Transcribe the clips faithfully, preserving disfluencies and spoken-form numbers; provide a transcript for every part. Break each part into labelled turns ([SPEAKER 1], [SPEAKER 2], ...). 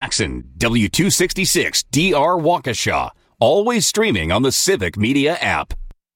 [SPEAKER 1] Jackson, W two sixty-six D R Waukesha. Always streaming on the Civic Media app.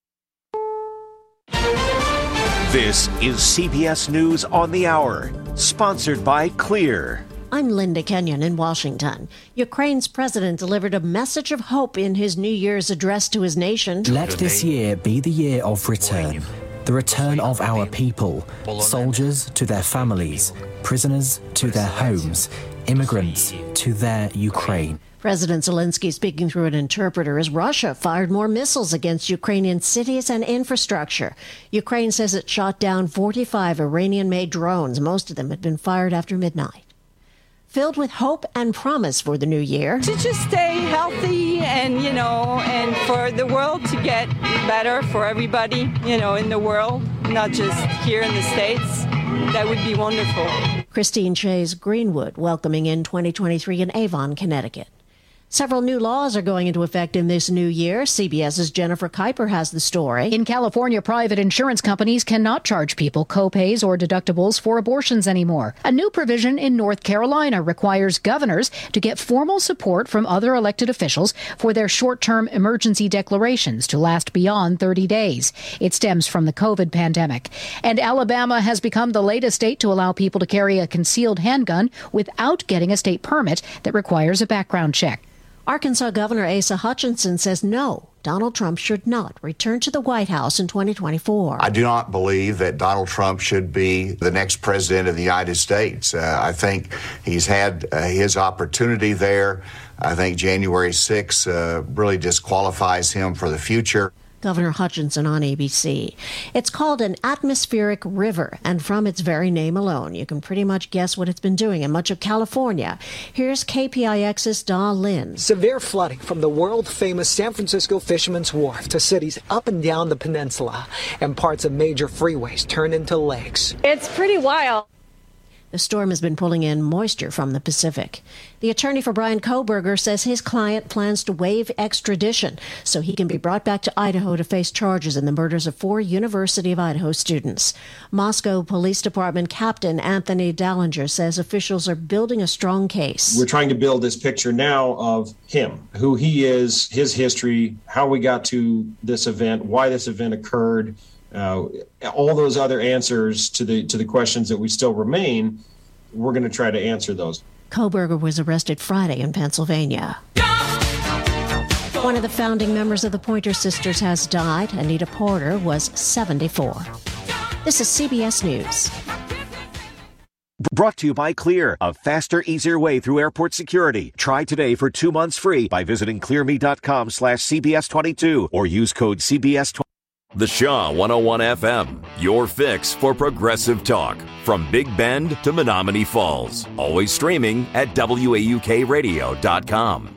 [SPEAKER 2] This is C B S News on the Hour, sponsored by Clear.
[SPEAKER 3] I'm Linda Kenyon in Washington. Ukraine's president delivered a message of hope in his New Year's address to his nation.
[SPEAKER 4] Let this year be the year of return. The return of our people, soldiers to their families, prisoners to their homes, immigrants to their Ukraine.
[SPEAKER 3] President Zelensky speaking through an interpreter as Russia fired more missiles against Ukrainian cities and infrastructure. Ukraine says it shot down forty-five Iranian-made drones. Most of them had been fired after midnight. Filled with hope and promise for the new year.
[SPEAKER 5] To just stay healthy and, you know, and for the world to get better for everybody, you know, in the world, not just here in the States. That would be wonderful.
[SPEAKER 3] Christine Chase Greenwood welcoming in twenty twenty-three in Avon, Connecticut. Several new laws are going into effect in this new year. CBS's Jennifer Kuiper has the story.
[SPEAKER 6] In California, private insurance companies cannot charge people co-pays or deductibles for abortions anymore. A new provision in North Carolina requires governors to get formal support from other elected officials for their short-term emergency declarations to last beyond thirty days. It stems from the COVID pandemic. And Alabama has become the latest state to allow people to carry a concealed handgun without getting a state permit that requires a background check.
[SPEAKER 3] Arkansas Governor Asa Hutchinson says no, Donald Trump should not return to the White House in twenty twenty-four.
[SPEAKER 7] I do not believe that Donald Trump should be the next president of the United States. Uh, I think he's had uh, his opportunity there. I think January sixth uh, really disqualifies him for the future.
[SPEAKER 3] Governor Hutchinson on A B C. It's called an atmospheric river, and from its very name alone, you can pretty much guess what it's been doing in much of California. Here's K P I X's Da Lin.
[SPEAKER 8] Severe flooding from the world-famous San Francisco Fisherman's Wharf to cities up and down the peninsula, and parts of major freeways turned into lakes.
[SPEAKER 9] It's pretty wild.
[SPEAKER 3] The storm has been pulling in moisture from the Pacific. The attorney for Bryan Kohberger says his client plans to waive extradition so he can be brought back to Idaho to face charges in the murders of four University of Idaho students. Moscow Police Department Captain Anthony Dallinger says officials are building a strong case.
[SPEAKER 10] We're trying to build this picture now of him, who he is, his history, how we got to this event, why this event occurred. Uh, all those other answers to the to the questions that we still remain, we're going to try to answer those.
[SPEAKER 3] Kohberger was arrested Friday in Pennsylvania. One of the founding members of the Pointer Sisters has died. Anita Porter was seventy-four. This is C B S News.
[SPEAKER 2] Brought to you by Clear, a faster, easier way through airport security. Try today for two months free by visiting clearme.com slash CBS22 or use code C B S twenty.
[SPEAKER 1] The Shaw one oh one F M, your fix for progressive talk. From Big Bend to Menominee Falls. Always streaming at W A U K radio dot com.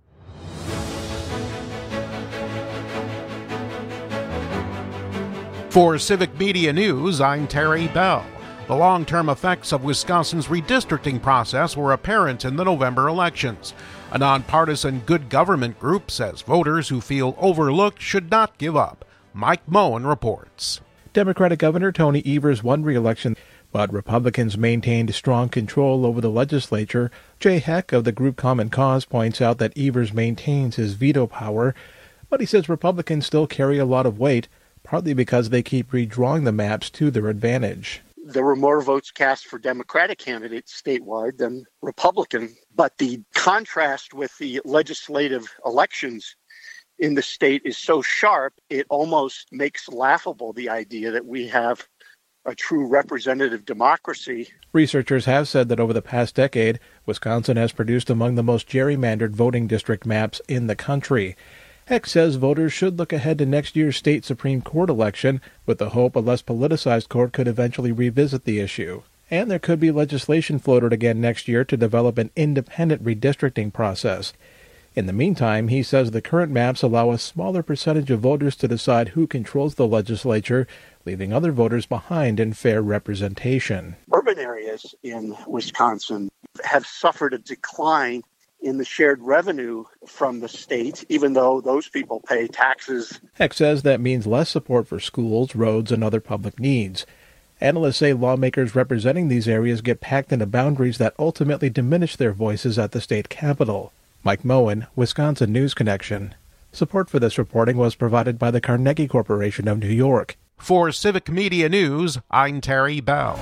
[SPEAKER 11] For Civic Media News, I'm Terry Bell. The long-term effects of Wisconsin's redistricting process were apparent in the November elections. A nonpartisan good government group says voters who feel overlooked should not give up. Mike Moen reports.
[SPEAKER 12] Democratic Governor Tony Evers won re-election, but Republicans maintained strong control over the legislature. Jay Heck of the group Common Cause points out that Evers maintains his veto power, but he says Republicans still carry a lot of weight, partly because they keep redrawing the maps to their advantage.
[SPEAKER 13] There were more votes cast for Democratic candidates statewide than Republican, but the contrast with the legislative elections in the state is so sharp, it almost makes laughable the idea that we have a true representative democracy.
[SPEAKER 12] Researchers have said that over the past decade, Wisconsin has produced among the most gerrymandered voting district maps in the country. Heck says voters should look ahead to next year's state Supreme Court election with the hope a less politicized court could eventually revisit the issue. And there could be legislation floated again next year to develop an independent redistricting process. In the meantime, he says the current maps allow a smaller percentage of voters to decide who controls the legislature, leaving other voters behind in fair representation.
[SPEAKER 13] Urban areas in Wisconsin have suffered a decline in the shared revenue from the state, even though those people pay taxes.
[SPEAKER 12] Heck says that means less support for schools, roads, and other public needs. Analysts say lawmakers representing these areas get packed into boundaries that ultimately diminish their voices at the state capitol. Mike Moen, Wisconsin News Connection. Support for this reporting was provided by the Carnegie Corporation of New York.
[SPEAKER 11] For Civic Media News, I'm Terry Bell.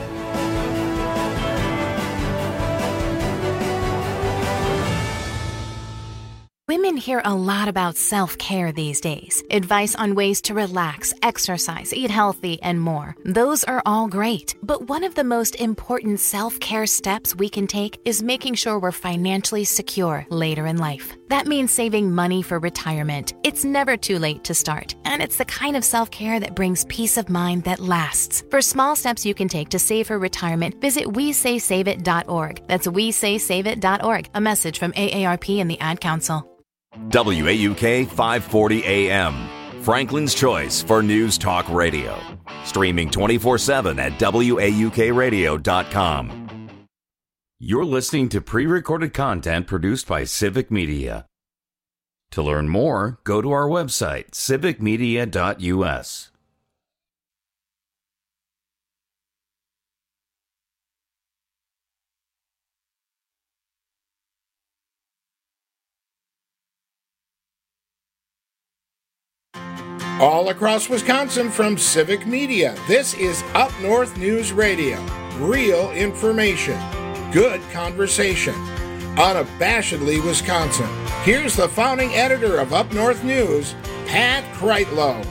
[SPEAKER 9] Women hear a lot about self-care these days. Advice on ways to relax, exercise, eat healthy, and more. Those are all great. But one of the most important self-care steps we can take is making sure we're financially secure later in life. That means saving money for retirement. It's never too late to start. And it's the kind of self-care that brings peace of mind that lasts. For small steps you can take to save for retirement, visit we say save it dot org. That's we say save it dot org. A message from A A R P and the Ad Council.
[SPEAKER 1] W A U K five forty A M, Franklin's choice for news talk radio. Streaming twenty-four seven at W A U K radio dot com. You're listening to pre-recorded content produced by Civic Media. To learn more, go to our website, civic media dot U S.
[SPEAKER 14] All across Wisconsin from Civic Media, this is Up North News Radio. Real information, good conversation, unabashedly Wisconsin. Here's the founding editor of Up North News, Pat Kreitlow.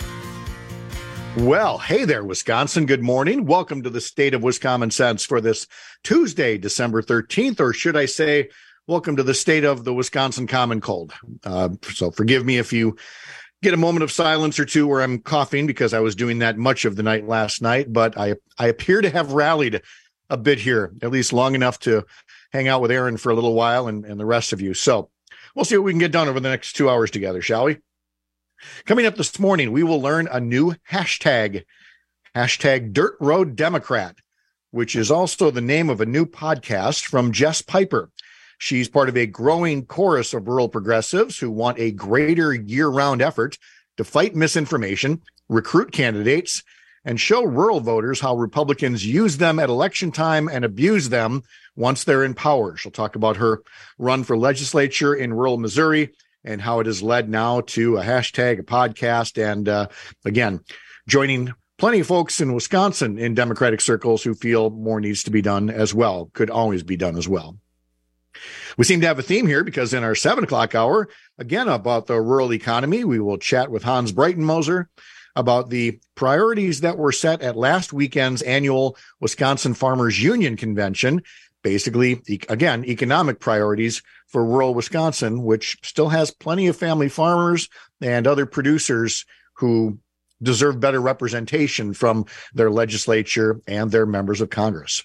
[SPEAKER 15] Well, hey there, Wisconsin. Good morning. Welcome to the State of Wisconsin Sense for this Tuesday, December thirteenth, or should I say, welcome to the state of the Wisconsin Common Cold. Uh, so forgive me if you get a moment of silence or two where I'm coughing, because I was doing that much of the night last night, but I I appear to have rallied a bit here, at least long enough to hang out with Aaron for a little while and, and the rest of you. So we'll see what we can get done over the next two hours together, shall we? Coming up this morning, we will learn a new hashtag, hashtag Dirt Road Democrat, which is also the name of a new podcast from Jess Piper. She's part of a growing chorus of rural progressives who want a greater year-round effort to fight misinformation, recruit candidates, and show rural voters how Republicans use them at election time and abuse them once they're in power. She'll talk about her run for legislature in rural Missouri and how it has led now to a hashtag, a podcast, and uh, again, joining plenty of folks in Wisconsin in Democratic circles who feel more needs to be done as well, could always be done as well. We seem to have a theme here because in our seven o'clock hour, again, about the rural economy, we will chat with Hans Breitenmoser about the priorities that were set at last weekend's annual Wisconsin Farmers Union Convention. Basically, e- again, economic priorities for rural Wisconsin, which still has plenty of family farmers and other producers who deserve better representation from their legislature and their members of Congress.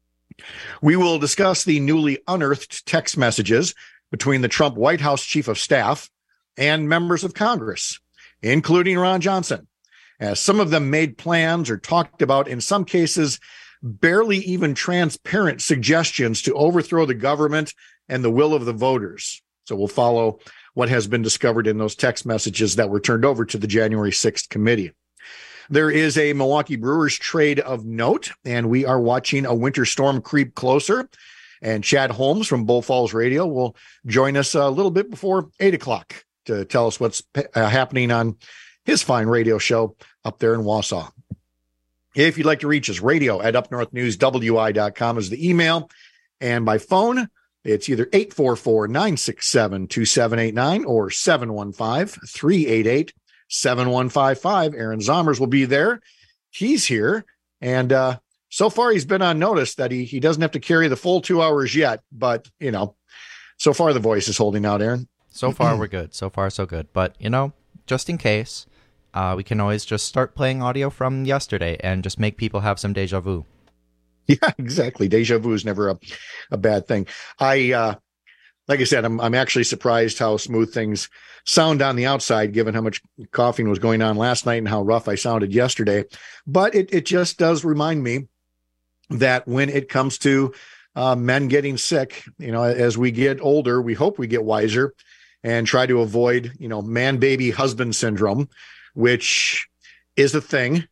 [SPEAKER 15] We will discuss the newly unearthed text messages between the Trump White House chief of staff and members of Congress, including Ron Johnson, as some of them made plans or talked about, in some cases, barely even transparent suggestions to overthrow the government and the will of the voters. So we'll follow what has been discovered in those text messages that were turned over to the January sixth committee. There is a Milwaukee Brewers trade of note, and we are watching a winter storm creep closer. And Chad Holmes from Bull Falls Radio will join us a little bit before eight o'clock to tell us what's uh, happening on his fine radio show up there in Wausau. If you'd like to reach us, radio at up north news w i dot com is the email. And by phone, it's either eight four four, nine six seven, two seven eight nine or seven one five, three eight eight, seven one five five. Aaron Zomers will be there. He's here. And uh, so far he's been on notice that he, he doesn't have to carry the full two hours yet. But, you know, so far the voice is holding out, Aaron.
[SPEAKER 16] So far we're good. So far so good. But, you know, just in case, uh, we can always just start playing audio from yesterday and just make people have some deja vu.
[SPEAKER 15] Yeah, exactly. Deja vu is never a, a bad thing. I, uh, like I said, I'm I'm actually surprised how smooth things sound on the outside, given how much coughing was going on last night and how rough I sounded yesterday. But it, it just does remind me that when it comes to uh, men getting sick, you know, as we get older, we hope we get wiser and try to avoid, you know, man, baby, husband syndrome, which is a thing.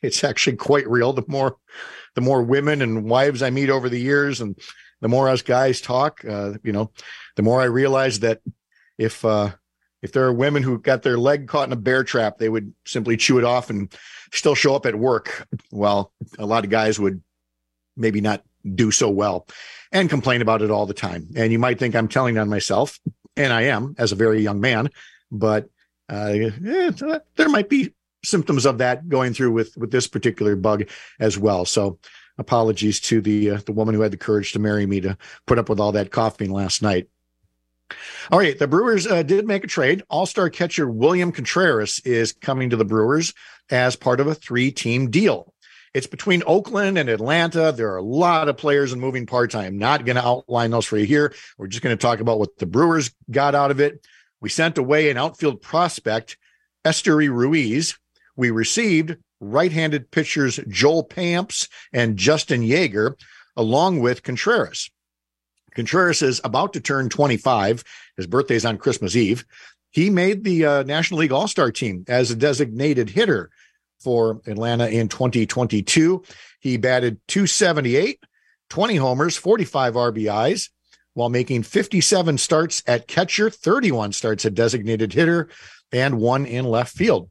[SPEAKER 15] it's actually quite real. The more, the more women and wives I meet over the years, and the more us guys talk, uh, you know, the more I realize that if uh, if there are women who got their leg caught in a bear trap, they would simply chew it off and still show up at work. Well, a lot of guys would maybe not do so well and complain about it all the time. And you might think I'm telling on myself, and I am as a very young man, but uh, eh, there might be symptoms of that going through with, with this particular bug as well. So apologies to the, uh, the woman who had the courage to marry me to put up with all that coughing last night. All right, the Brewers uh, did make a trade. All-star catcher William Contreras is coming to the Brewers as part of a three-team deal. It's between Oakland and Atlanta. There are a lot of players and moving parts. I am not going to outline those for you here. We're just going to talk about what the Brewers got out of it. We sent away an outfield prospect, Esteury Ruiz. We received right-handed pitchers Joel Pamps and Justin Yeager, along with Contreras. Contreras is about to turn twenty-five. His birthday's on Christmas Eve. He made the uh, National League All-Star team as a designated hitter for Atlanta in twenty twenty-two. He batted two seventy-eight, twenty homers, forty-five R B Is, while making fifty-seven starts at catcher, thirty-one starts at designated hitter, and one in left field.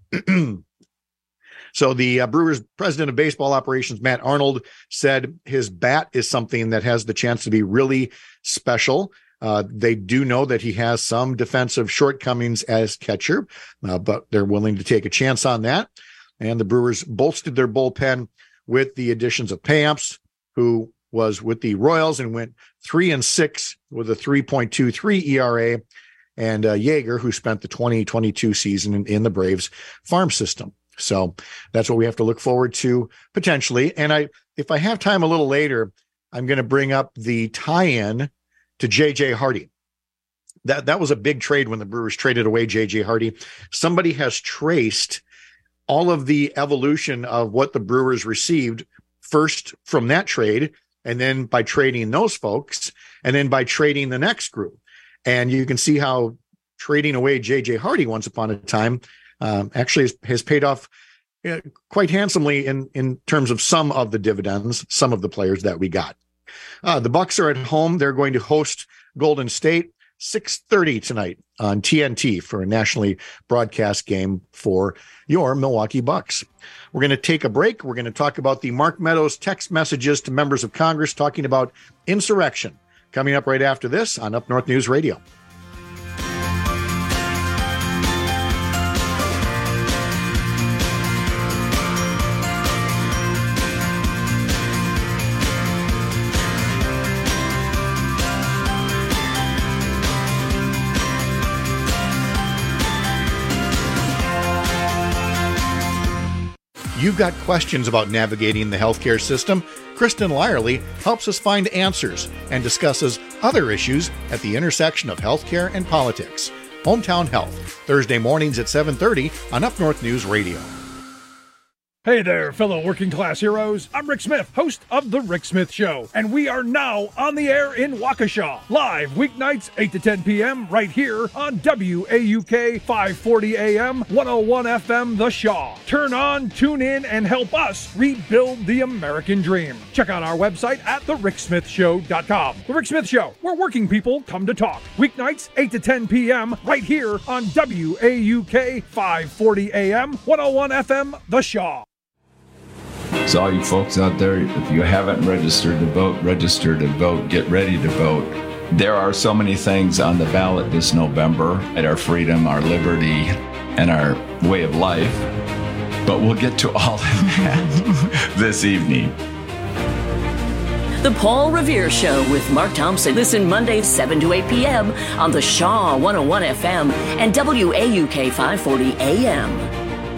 [SPEAKER 15] So the uh, Brewers president of baseball operations, Matt Arnold, said his bat is something that has the chance to be really special. Uh, they do know that he has some defensive shortcomings as catcher, uh, but they're willing to take a chance on that. And the Brewers bolstered their bullpen with the additions of Pamps, who was with the Royals and went three and six with a three point two three E R A, and uh, Yeager, who spent the twenty twenty-two season in, in the Braves farm system. So that's what we have to look forward to potentially. And I, if I have time a little later, I'm going to bring up the tie-in to J J Hardy. That that was a big trade when the Brewers traded away J J Hardy. Somebody has traced all of the evolution of what the Brewers received first from that trade, and then by trading those folks, and then by trading the next group. And you can see how trading away J J Hardy once upon a time um, actually has, has paid off uh, quite handsomely in, in terms of some of the dividends, some of the players that we got. Uh, the Bucks are at home. They're going to host Golden State six thirty tonight on T N T for a nationally broadcast game for your Milwaukee Bucks. We're going to take a break. We're going to talk about the Mark Meadows text messages to members of Congress talking about insurrection. Coming up right after this on Up North News Radio. You've got questions about navigating the healthcare system? Kristen Lyerly helps us find answers and discusses other issues at the intersection of healthcare and politics. Hometown Health, Thursday mornings at seven thirty on Up North News Radio.
[SPEAKER 17] Hey there, fellow working class heroes. I'm Rick Smith, host of The Rick Smith Show, and we are now on the air in Waukesha, live weeknights eight to ten p.m. right here on W A U K five forty A M, one oh one F M The Shaw. Turn on, tune in, and help us rebuild the American dream. Check out our website at the rick smith show dot com. The Rick Smith Show, where working people come to talk. Weeknights eight to ten p.m. right here on W A U K five forty A M, one oh one F M The Shaw.
[SPEAKER 18] So all you folks out there, if you haven't registered to vote, register to vote, get ready to vote. There are so many things on the ballot this November at our freedom, our liberty, and our way of life. But we'll get to all of that this evening.
[SPEAKER 19] The Paul Revere Show with Mark Thompson. Listen Mondays seven to eight p.m. on the Shaw one oh one F M and W A U K five forty A M.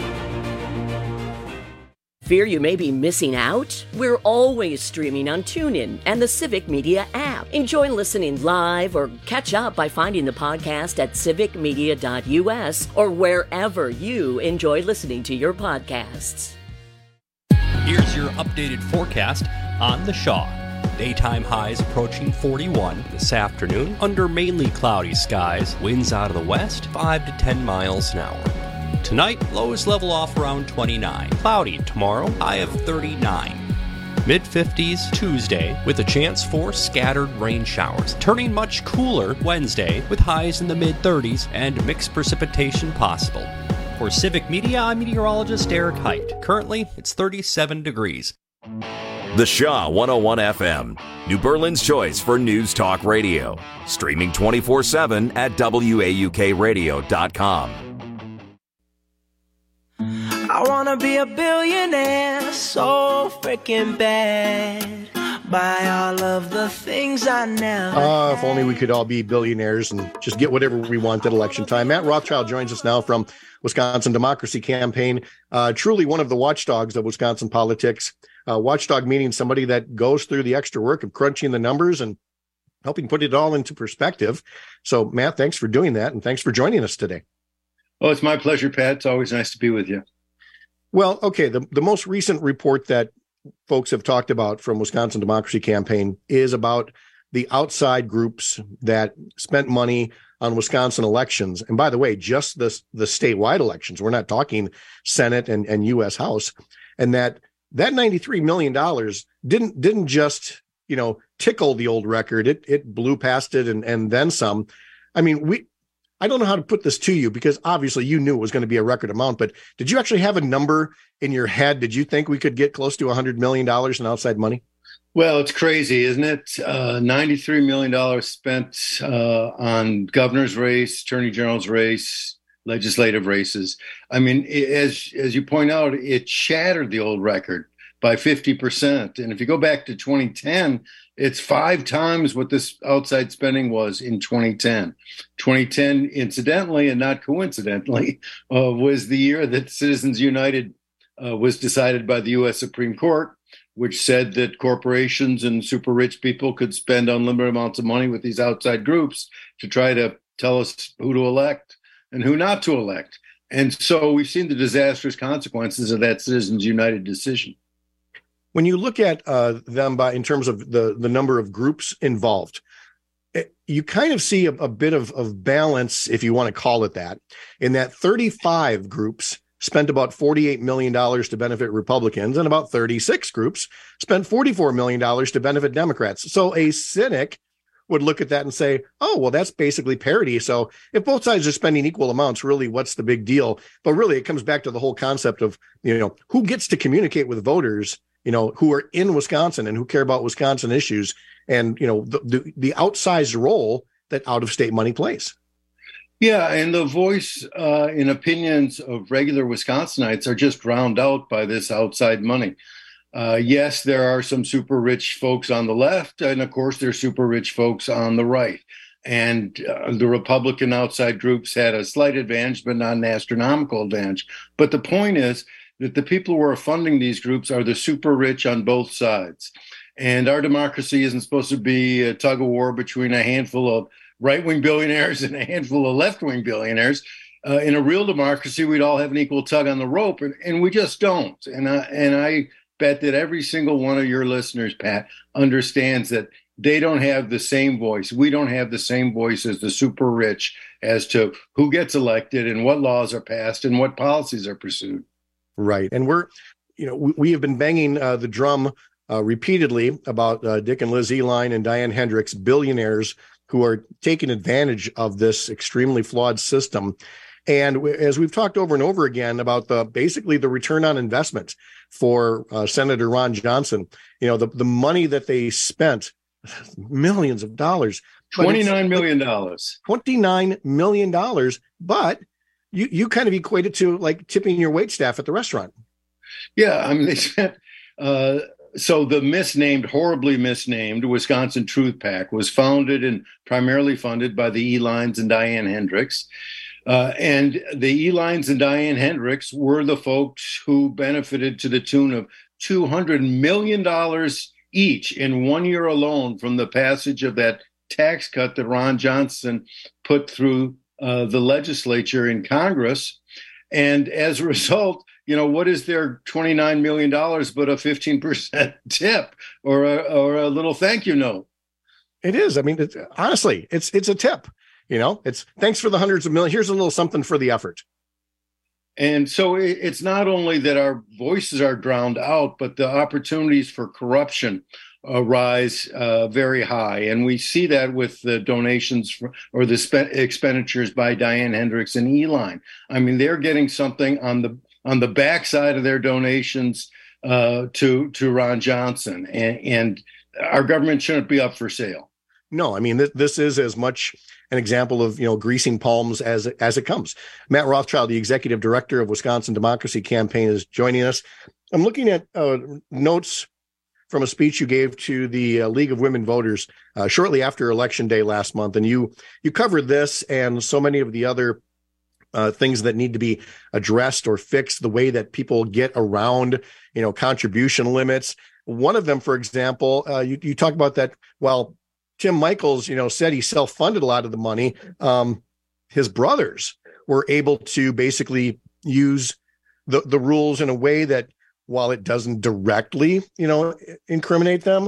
[SPEAKER 19] Fear you may be missing out? We're always streaming on TuneIn and the Civic Media app. Enjoy listening live or catch up by finding the podcast at civic media dot u s or wherever you enjoy listening to your podcasts.
[SPEAKER 20] Here's your updated forecast on the Shaw. Daytime highs approaching forty-one this afternoon under mainly cloudy skies. Winds out of the west, five to ten miles an hour. Tonight, lows level off around twenty-nine. Cloudy tomorrow, high of thirty-nine. Mid-fifties Tuesday with a chance for scattered rain showers. Turning much cooler Wednesday with highs in the mid-thirties and mixed precipitation possible. For Civic Media, I'm meteorologist Eric Height. Currently, it's thirty-seven degrees.
[SPEAKER 1] The Shaw one oh one F M, New Berlin's choice for news talk radio. Streaming twenty-four seven at W A U K radio dot com.
[SPEAKER 21] I wanna be a billionaire so freaking bad. Buy all of the things I never
[SPEAKER 15] Uh, if only we could all be billionaires and just get whatever we want at election time. Matt Rothschild joins us now from Wisconsin Democracy Campaign. Uh, truly one of the watchdogs of Wisconsin politics. Uh, watchdog meaning somebody that goes through the extra work of crunching the numbers and helping put it all into perspective. So, Matt, thanks for doing that, and thanks for joining us today.
[SPEAKER 22] Oh, it's my pleasure, Pat. It's always nice to be with you.
[SPEAKER 15] Well, okay, the, the most recent report that folks have talked about from Wisconsin Democracy Campaign is about the outside groups that spent money on Wisconsin elections. And by the way, just the, the statewide elections. We're not talking Senate and, and U S House. And that that ninety-three million dollars didn't didn't just, you know, tickle the old record. It it blew past it and, and then some. I mean, we I don't know how to put this to you because obviously you knew it was going to be a record amount, but did you actually have a number in your head? Did you think we could get close to one hundred million dollars in outside money?
[SPEAKER 22] Well, it's crazy, isn't it? Uh, ninety-three million dollars spent uh, on governor's race, attorney general's race, legislative races. I mean, as as you point out, it shattered the old record by fifty percent. And if you go back to twenty ten, it's five times what this outside spending was in twenty ten. twenty ten, incidentally and not coincidentally, uh, was the year that Citizens United uh, was decided by the U S Supreme Court, which said that corporations and super rich people could spend unlimited amounts of money with these outside groups to try to tell us who to elect and who not to elect. And so we've seen the disastrous consequences of that Citizens United decision.
[SPEAKER 15] When you look at uh, them by in terms of the, the number of groups involved, it, you kind of see a, a bit of, of balance, if you want to call it that, in that thirty-five groups spent about forty-eight million dollars to benefit Republicans, and about thirty-six groups spent forty-four million dollars to benefit Democrats. So a cynic would look at that and say, oh, well, that's basically parity. So if both sides are spending equal amounts, really, what's the big deal? But really, it comes back to the whole concept of, you know, who gets to communicate with voters, you know, who are in Wisconsin and who care about Wisconsin issues, and, you know, the, the, the outsized role that out-of-state money plays.
[SPEAKER 22] Yeah, and the voice uh, and opinions of regular Wisconsinites are just drowned out by this outside money. Uh, yes, there are some super rich folks on the left, and of course, there's super rich folks on the right. And uh, the Republican outside groups had a slight advantage, but not an astronomical advantage. But the point is that the people who are funding these groups are the super rich on both sides. And our democracy isn't supposed to be a tug of war between a handful of right-wing billionaires and a handful of left-wing billionaires. Uh, in a real democracy, we'd all have an equal tug on the rope, and, and we just don't. And I, and I bet that every single one of your listeners, Pat, understands that they don't have the same voice. We don't have the same voice as the super rich as to who gets elected and what laws are passed and what policies are pursued.
[SPEAKER 15] Right. And we're, you know, we, we have been banging uh, the drum uh, repeatedly about uh, Dick and Liz Uihlein and Diane Hendricks, billionaires who are taking advantage of this extremely flawed system. And w- as we've talked over and over again about the basically the return on investment for uh, Senator Ron Johnson, you know, the, the money that they spent, millions of dollars.
[SPEAKER 22] twenty-nine million dollars.
[SPEAKER 15] twenty-nine million dollars. But you, you kind of equate it to like tipping your waitstaff at the restaurant.
[SPEAKER 22] Yeah, I mean, they spent... Uh, So the misnamed, horribly misnamed Wisconsin Truth PAC was founded and primarily funded by the Uihleins and Diane Hendricks. Uh, and the Uihleins and Diane Hendricks were the folks who benefited to the tune of two hundred million dollars each in one year alone from the passage of that tax cut that Ron Johnson put through uh, the legislature in Congress. And as a result, you know, what is their twenty-nine million dollars but a fifteen percent tip or a, or a little thank you note?
[SPEAKER 15] It is. I mean, it's, honestly, it's it's a tip. You know, it's thanks for the hundreds of millions. Here's a little something for the effort.
[SPEAKER 22] And so it's not only that our voices are drowned out, but the opportunities for corruption uh, rise uh, very high. And we see that with the donations for, or the spe- expenditures by Diane Hendricks and E-Line. I mean, they're getting something on the on the backside of their donations uh, to to Ron Johnson. And, and our government shouldn't be up for sale.
[SPEAKER 15] No, I mean, th- this is as much an example of, you know, greasing palms as, as it comes. Matt Rothschild, the executive director of Wisconsin Democracy Campaign, is joining us. I'm looking at uh, notes from a speech you gave to the uh, League of Women Voters uh, shortly after Election Day last month. And you you covered this and so many of the other uh, things that need to be addressed or fixed, the way that people get around, you know, contribution limits. One of them, for example, uh, you, you talk about that, well, Tim Michels, you know, said he self-funded a lot of the money. Um, his brothers were able to basically use the, the rules in a way that, while it doesn't directly, you know, incriminate them,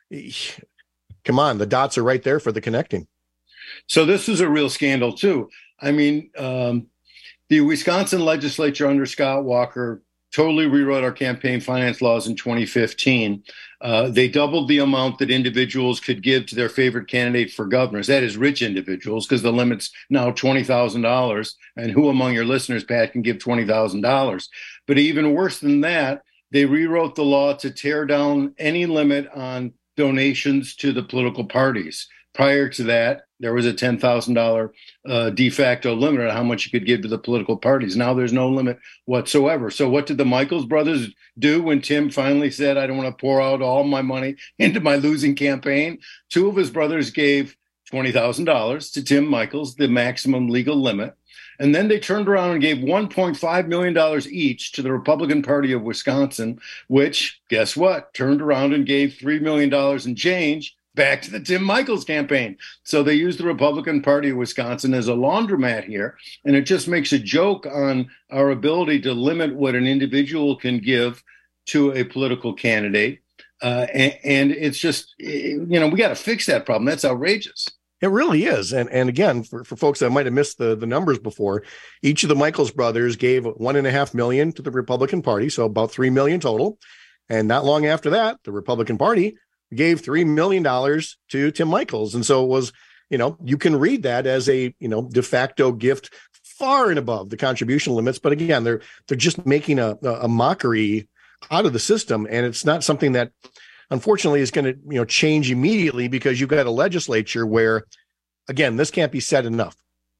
[SPEAKER 15] come on, the dots are right there for the connecting.
[SPEAKER 22] So this is a real scandal, too. I mean, um, the Wisconsin legislature under Scott Walker totally rewrote our campaign finance laws in twenty fifteen. Uh, they doubled the amount that individuals could give to their favorite candidate for governors. That is rich individuals, because the limit's now twenty thousand dollars. And who among your listeners, Pat, can give twenty thousand dollars? But even worse than that, they rewrote the law to tear down any limit on donations to the political parties. Prior to that, there was a ten thousand dollars uh, de facto limit on how much you could give to the political parties. Now there's no limit whatsoever. So what did the Michels brothers do when Tim finally said, I don't want to pour out all my money into my losing campaign? Two of his brothers gave twenty thousand dollars to Tim Michels, the maximum legal limit. And then they turned around and gave one point five million dollars each to the Republican Party of Wisconsin, which, guess what, turned around and gave three million dollars in change back to the Tim Michels campaign. So they used the Republican Party of Wisconsin as a laundromat here. And it just makes a joke on our ability to limit what an individual can give to a political candidate. Uh, and, and it's just, you know, we got to fix that problem. That's outrageous.
[SPEAKER 15] It really is. And and again, for, for folks that might have missed the, the numbers before, each of the Michels brothers gave one and a half million to the Republican Party, so about three million total. And not long after that, the Republican Party gave three million dollars to Tim Michels. And so it was, you know, you can read that as a, you know, de facto gift far and above the contribution limits. But again, they're they're just making a, a mockery out of the system. And it's not something that, unfortunately, is going to, you know, change immediately, because you've got a legislature where, again, this can't be said enough.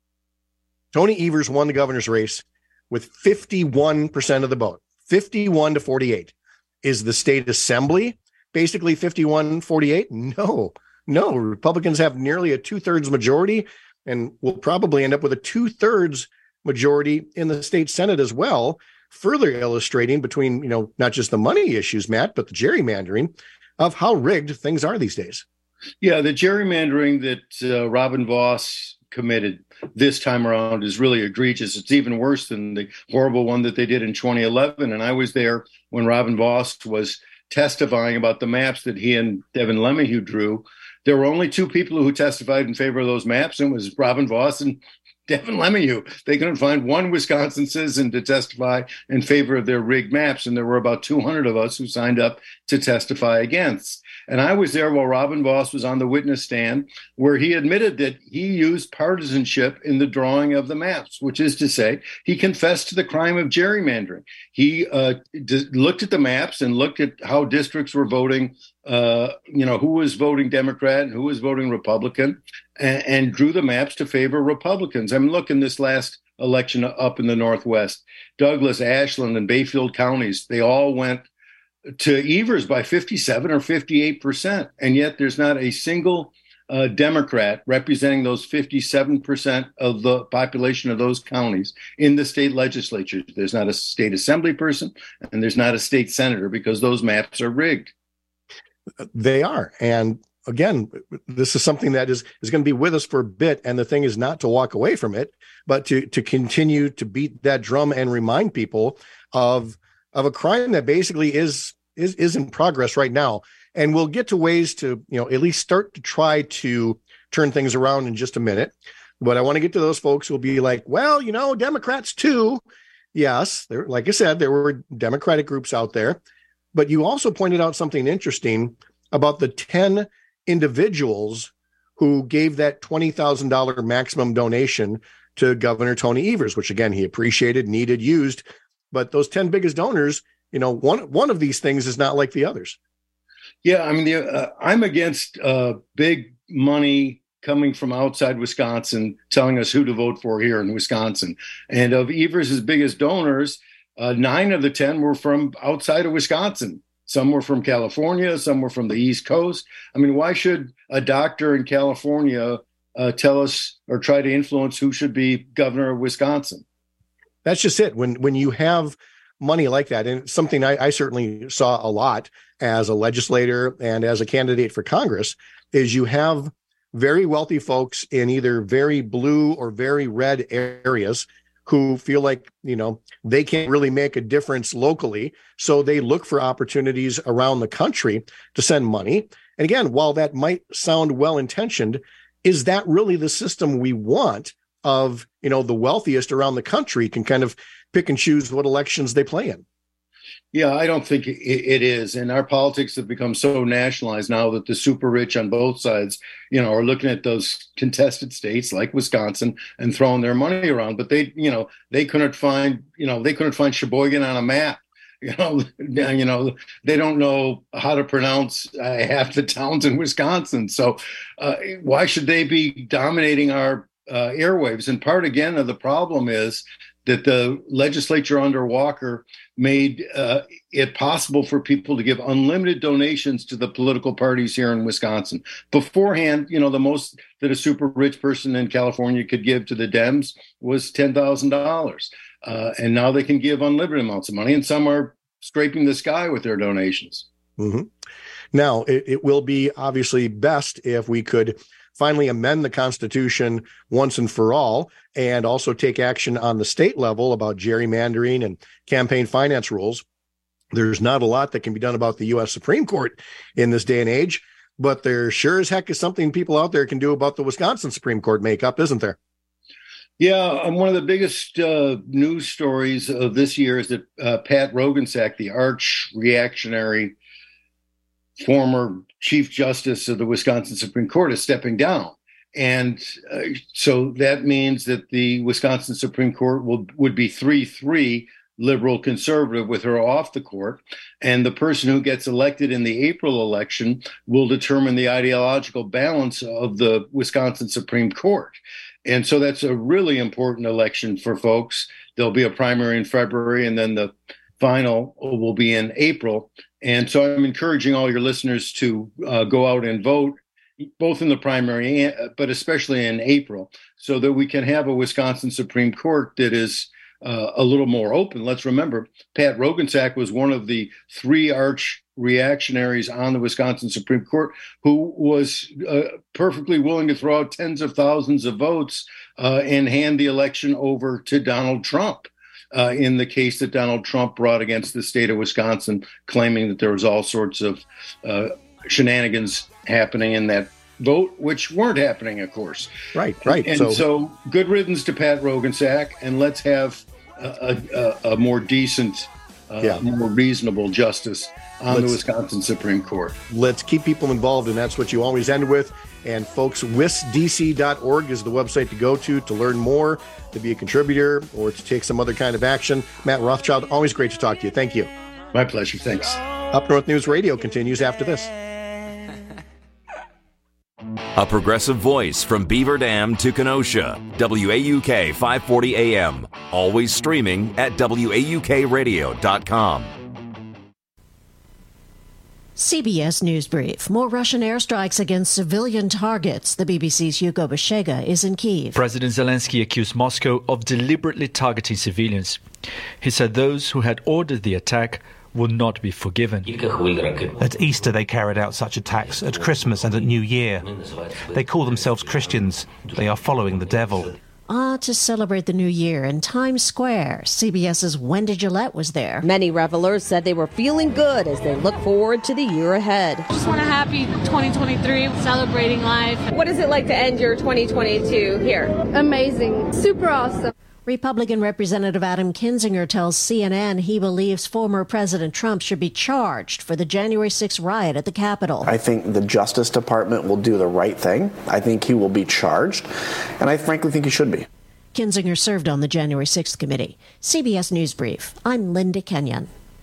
[SPEAKER 15] Tony Evers won the governor's race with fifty-one percent of the vote, fifty-one to forty-eight. Is the state assembly basically fifty-one forty-eight? No, no. Republicans have nearly a two-thirds majority, and will probably end up with a two-thirds majority in the state Senate as well, further illustrating between, you know, not just the money issues, Matt, but the gerrymandering of how rigged things are these days.
[SPEAKER 22] Yeah, the gerrymandering that uh, Robin Vos committed this time around is really egregious. It's even worse than the horrible one that they did in twenty eleven. And I was there when Robin Vos was testifying about the maps that he and Devin LeMahieu drew. There were only two people who testified in favor of those maps, and it was Robin Vos and Devin LeMahieu. They couldn't find one Wisconsin citizen to testify in favor of their rigged maps, and there were about two hundred of us who signed up to testify against. And I was there while Robin Vos was on the witness stand, where he admitted that he used partisanship in the drawing of the maps, which is to say, he confessed to the crime of gerrymandering. He uh, d- looked at the maps and looked at how districts were voting, uh, you know, who was voting Democrat and who was voting Republican, and, and drew the maps to favor Republicans. I mean, look, in this last election up in the Northwest, Douglas, Ashland, and Bayfield counties, they all went to Evers by fifty-seven or fifty-eight percent. And yet there's not a single uh, Democrat representing those fifty-seven percent of the population of those counties in the state legislature. There's not a state assembly person, and there's not a state senator, because those maps are rigged.
[SPEAKER 15] They are. And again, this is something that is, is going to be with us for a bit. And the thing is not to walk away from it, but to, to continue to beat that drum and remind people of of a crime that basically is, is, is in progress right now. And we'll get to ways to, you know, at least start to try to turn things around in just a minute. But I want to get to those folks who will be like, well, you know, Democrats too. yes, there, like I said, there were Democratic groups out there, but you also pointed out something interesting about the ten individuals who gave that twenty thousand dollars maximum donation to Governor Tony Evers, which again, he appreciated, needed, used. But those ten biggest donors, you know, one, one of these things is not like the others.
[SPEAKER 22] Yeah, I mean, the, uh, I'm against uh, big money coming from outside Wisconsin telling us who to vote for here in Wisconsin. And of Evers' biggest donors, uh, nine of the ten were from outside of Wisconsin. Some were from California, some were from the East Coast. I mean, why should a doctor in California uh, tell us or try to influence who should be governor of Wisconsin?
[SPEAKER 15] That's just it. When when you have money like that, and something I, I certainly saw a lot as a legislator and as a candidate for Congress, is you have very wealthy folks in either very blue or very red areas who feel like, you know, they can't really make a difference locally. So they look for opportunities around the country to send money. And again, while that might sound well-intentioned, is that really the system we want of, you know, the wealthiest around the country can kind of pick and choose what elections they play in?
[SPEAKER 22] Yeah, I don't think it, it is. And our politics have become so nationalized now that the super rich on both sides, you know, are looking at those contested states like Wisconsin and throwing their money around. But they, you know, they couldn't find, you know, they couldn't find Sheboygan on a map. You know, you know, they don't know how to pronounce uh, half the towns in Wisconsin. So uh, why should they be dominating our uh, airwaves? And part, again, of the problem is that the legislature under Walker made uh, it possible for people to give unlimited donations to the political parties here in Wisconsin. Beforehand, you know, the most that a super rich person in California could give to the Dems was ten thousand dollars. Uh, and now they can give unlimited amounts of money, and some are scraping the sky with their donations.
[SPEAKER 15] Mm-hmm. Now, it, it will be obviously best if we could finally amend the Constitution once and for all, and also take action on the state level about gerrymandering and campaign finance rules. There's not a lot that can be done about the U S Supreme Court in this day and age, but there sure as heck is something people out there can do about the Wisconsin Supreme Court makeup, isn't there?
[SPEAKER 22] Yeah, um, one of the biggest uh, news stories of this year is that uh, Pat Roggensack, the arch reactionary former Chief Justice of the Wisconsin Supreme Court, is stepping down. And uh, so that means that the Wisconsin Supreme Court will would be three three liberal conservative with her off the court. And the person who gets elected in the April election will determine the ideological balance of the Wisconsin Supreme Court. And so that's a really important election for folks. There'll be a primary in February, and then the final will be in April. And so I'm encouraging all your listeners to uh, go out and vote, both in the primary, and, but especially in April, so that we can have a Wisconsin Supreme Court that is uh, a little more open. Let's remember, Pat Roggensack was one of the three arch reactionaries on the Wisconsin Supreme Court who was uh, perfectly willing to throw out tens of thousands of votes uh, and hand the election over to Donald Trump. Uh, in the case that Donald Trump brought against the state of Wisconsin, claiming that there was all sorts of uh, shenanigans happening in that vote, which weren't happening, of course.
[SPEAKER 15] Right, right.
[SPEAKER 22] And, and so, so good riddance to Pat Roggensack, and let's have a, a, a more decent, uh, yeah. more reasonable justice on let's, the Wisconsin Supreme Court.
[SPEAKER 15] Let's keep people involved, and that's what you always end with. And folks, wis d c dot org is the website to go to to learn more, to be a contributor, or to take some other kind of action. Matt Rothschild, always great to talk to you. Thank you.
[SPEAKER 22] My pleasure. Thanks.
[SPEAKER 15] Up North News Radio continues after this.
[SPEAKER 1] A progressive voice from Beaver Dam to Kenosha. W A U K five forty A M. Always streaming at W A U K radio dot com.
[SPEAKER 3] C B S News Brief. More Russian airstrikes against civilian targets. The B B C's Hugo Beshega is in Kyiv.
[SPEAKER 4] President Zelensky accused Moscow of deliberately targeting civilians. He said those who had ordered the attack will not be forgiven.
[SPEAKER 5] At Easter, they carried out such attacks. At Christmas and at New Year. They call themselves Christians. They are following the devil.
[SPEAKER 3] Ah, to celebrate the new year in Times Square. CBS's Wendy Gillette was there.
[SPEAKER 23] Many revelers said they were feeling good as they look forward to the year ahead.
[SPEAKER 24] Just want a happy twenty twenty-three, celebrating life.
[SPEAKER 25] What is it like to end your twenty twenty-two here?
[SPEAKER 26] Amazing. Super awesome.
[SPEAKER 3] Republican Representative Adam Kinzinger tells C N N he believes former President Trump should be charged for the January sixth riot at the Capitol.
[SPEAKER 6] I think the Justice Department will do the right thing. I think he will be charged, and I frankly think he should be.
[SPEAKER 3] Kinzinger served on the January sixth committee. C B S News Brief. I'm Linda Kenyon.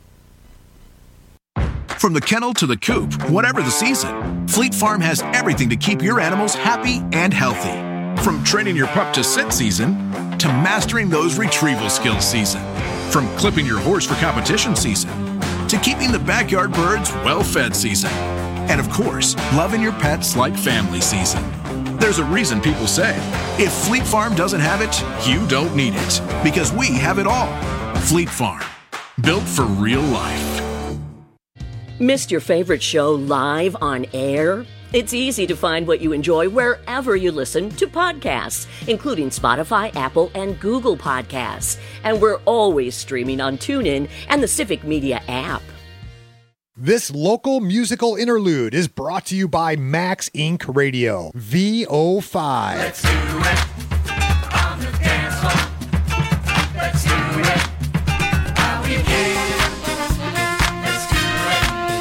[SPEAKER 7] From the kennel to the coop, whatever the season, Fleet Farm has everything to keep your animals happy and healthy. From training your pup to sit season to mastering those retrieval skills season. From clipping your horse for competition season to keeping the backyard birds well-fed season. And of course, loving your pets like family season. There's a reason people say, if Fleet Farm doesn't have it, you don't need it. Because we have it all. Fleet Farm. Built for real life.
[SPEAKER 19] Missed your favorite show live on air? It's easy to find what you enjoy wherever you listen to podcasts, including Spotify, Apple, and Google Podcasts. And we're always streaming on TuneIn and the Civic Media app.
[SPEAKER 8] This local musical interlude is brought to you by Max Incorporated. Radio, V O five. Let's do it. On the dance floor. Let's do it. How we get. Let's do it.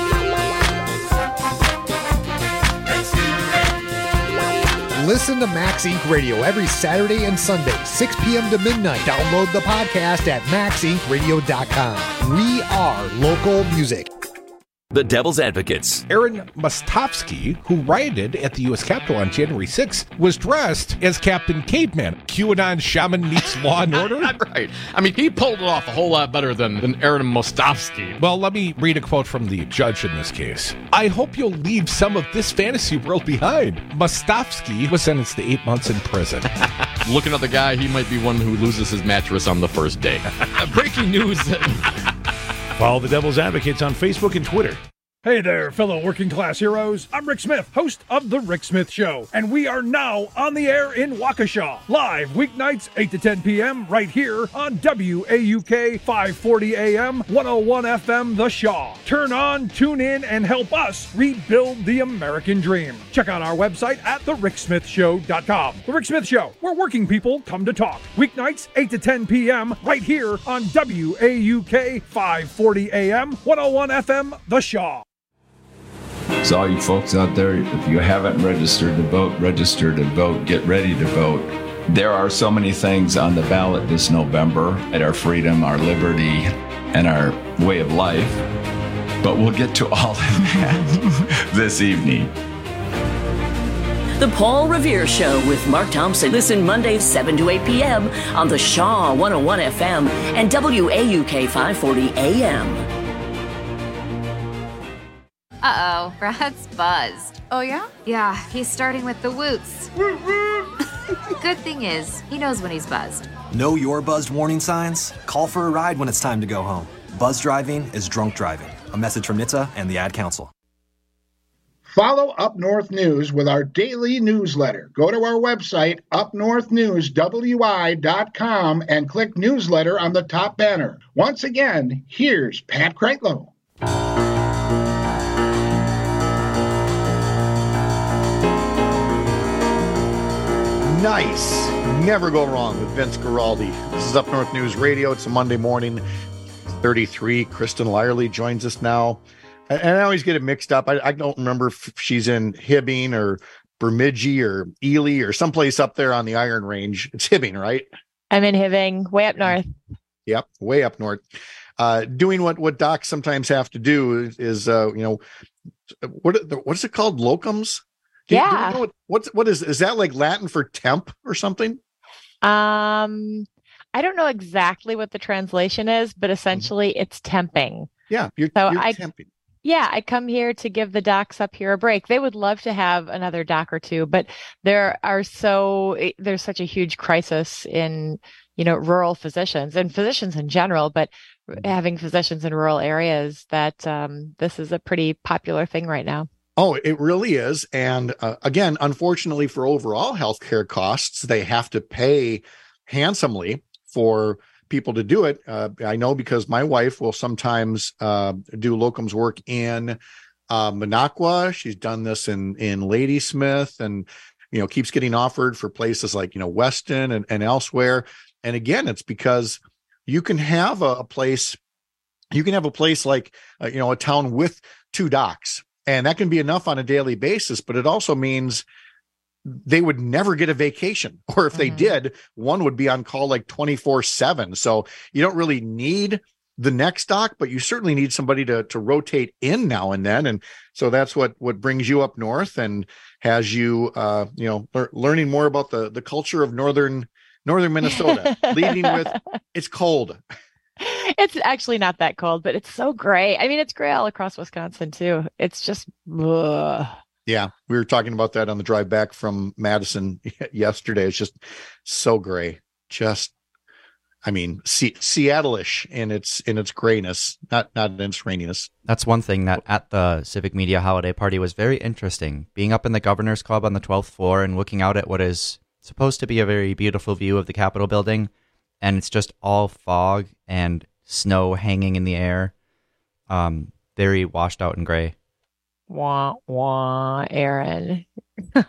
[SPEAKER 8] Let's do it. Listen to Max Incorporated. Radio every Saturday and Sunday, six p.m. to midnight. Download the podcast at max inc radio dot com. We are local music.
[SPEAKER 1] The Devil's Advocates.
[SPEAKER 11] Aaron Mostovsky, who rioted at the U S Capitol on January sixth, was dressed as Captain Caveman. QAnon shaman meets Law and Order.
[SPEAKER 10] Right. I mean, he pulled it off a whole lot better than, than Aaron Mostovsky.
[SPEAKER 11] Well, let me read a quote from the judge in this case. I hope you'll leave some of this fantasy world behind. Mostovsky was sentenced to eight months in prison.
[SPEAKER 10] Looking at the guy, he might be one who loses his mattress on the first day. Breaking news.
[SPEAKER 25] Follow the Devil's Advocates on Facebook and Twitter.
[SPEAKER 17] Hey there, fellow working class heroes. I'm Rick Smith, host of The Rick Smith Show, and we are now on the air in Waukesha, live weeknights eight to ten p.m. right here on W A U K five forty A M, one oh one F M The Shaw. Turn on, tune in, and help us rebuild the American dream. Check out our website at the rick smith show dot com. The Rick Smith Show, where working people come to talk. Weeknights eight to ten p.m. right here on W A U K five forty A M, one oh one F M The Shaw.
[SPEAKER 18] So all you folks out there, if you haven't registered to vote, register to vote, get ready to vote. There are so many things on the ballot this November at our freedom, our liberty, and our way of life. But we'll get to all of that this evening.
[SPEAKER 19] The Paul Revere Show with Mark Thompson. Listen Mondays seven to eight p.m. on the Shaw one oh one F M and W A U K five forty A M.
[SPEAKER 26] Uh-oh, Brad's buzzed.
[SPEAKER 27] Oh, yeah?
[SPEAKER 26] Yeah, he's starting with the woots. Good thing is, he knows when he's buzzed.
[SPEAKER 28] Know your buzzed warning signs? Call for a ride when it's time to go home. Buzz driving is drunk driving. A message from N H T S A and the Ad Council.
[SPEAKER 14] Follow Up North News with our daily newsletter. Go to our website, up north news w i dot com, and click newsletter on the top banner. Once again, here's Pat Kreitlow.
[SPEAKER 15] Nice. Never go wrong with Vince Guaraldi. This is Up North News Radio. It's a Monday morning, thirty-three. Kristen Lyerly joins us now. And I always get it mixed up. I, I don't remember if she's in Hibbing or Bemidji or Ely or someplace up there on the Iron Range. It's Hibbing, right?
[SPEAKER 29] I'm in Hibbing, way up north.
[SPEAKER 15] Yep, way up north. Uh, doing what, what docs sometimes have to do is, is uh, you know, what what's it called? Locums? Do
[SPEAKER 29] yeah.
[SPEAKER 15] You, do you know what, what's, what is, is that like Latin for temp or something?
[SPEAKER 29] Um, I don't know exactly what the translation is, but essentially mm-hmm. it's temping.
[SPEAKER 15] Yeah. You're,
[SPEAKER 29] so
[SPEAKER 15] you're
[SPEAKER 29] I,
[SPEAKER 15] temping.
[SPEAKER 29] Yeah. I come here to give the docs up here a break. They would love to have another doc or two, but there are so, there's such a huge crisis in, you know, rural physicians and physicians in general, but having physicians in rural areas that um, this is a pretty popular thing right now.
[SPEAKER 15] Oh, it really is. And uh, again, unfortunately for overall healthcare costs, they have to pay handsomely for people to do it. Uh, I know because my wife will sometimes uh, do locums work in uh, Minocqua. She's done this in, in Ladysmith and, you know, keeps getting offered for places like, you know, Weston and, and elsewhere. And again, it's because you can have a, a place, you can have a place like, uh, you know, a town with two docks, and that can be enough on a daily basis, but it also means they would never get a vacation. Or if mm-hmm. they did, one would be on call like twenty-four seven. So you don't really need the next dock, but you certainly need somebody to, to rotate in now and then. And so that's what, what brings you up north and has you, uh, you know, le- learning more about the, the culture of Northern, Northern Minnesota, leading with it's cold.
[SPEAKER 29] It's actually not that cold, but it's so gray. I mean, it's gray all across Wisconsin too. It's just, ugh.
[SPEAKER 15] Yeah, we were talking about that on the drive back from Madison yesterday. It's just so gray. Just, I mean, C- Seattle-ish in its in its grayness, not not in its raininess.
[SPEAKER 2] That's one thing that at the Civic Media holiday party was very interesting. Being up in the Governor's Club on the twelfth floor and looking out at what is supposed to be a very beautiful view of the Capitol building, and it's just all fog and snow hanging in the air, um, very washed out and gray.
[SPEAKER 29] Wah, wah, Aaron. But,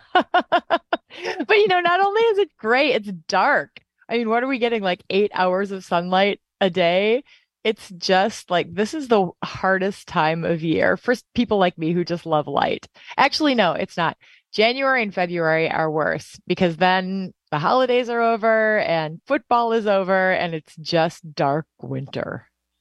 [SPEAKER 29] you know, not only is it gray, it's dark. I mean, what are we getting, like eight hours of sunlight a day? It's just like, this is the hardest time of year for people like me who just love light. Actually, no, it's not. January and February are worse because then the holidays are over and football is over and it's just dark winter.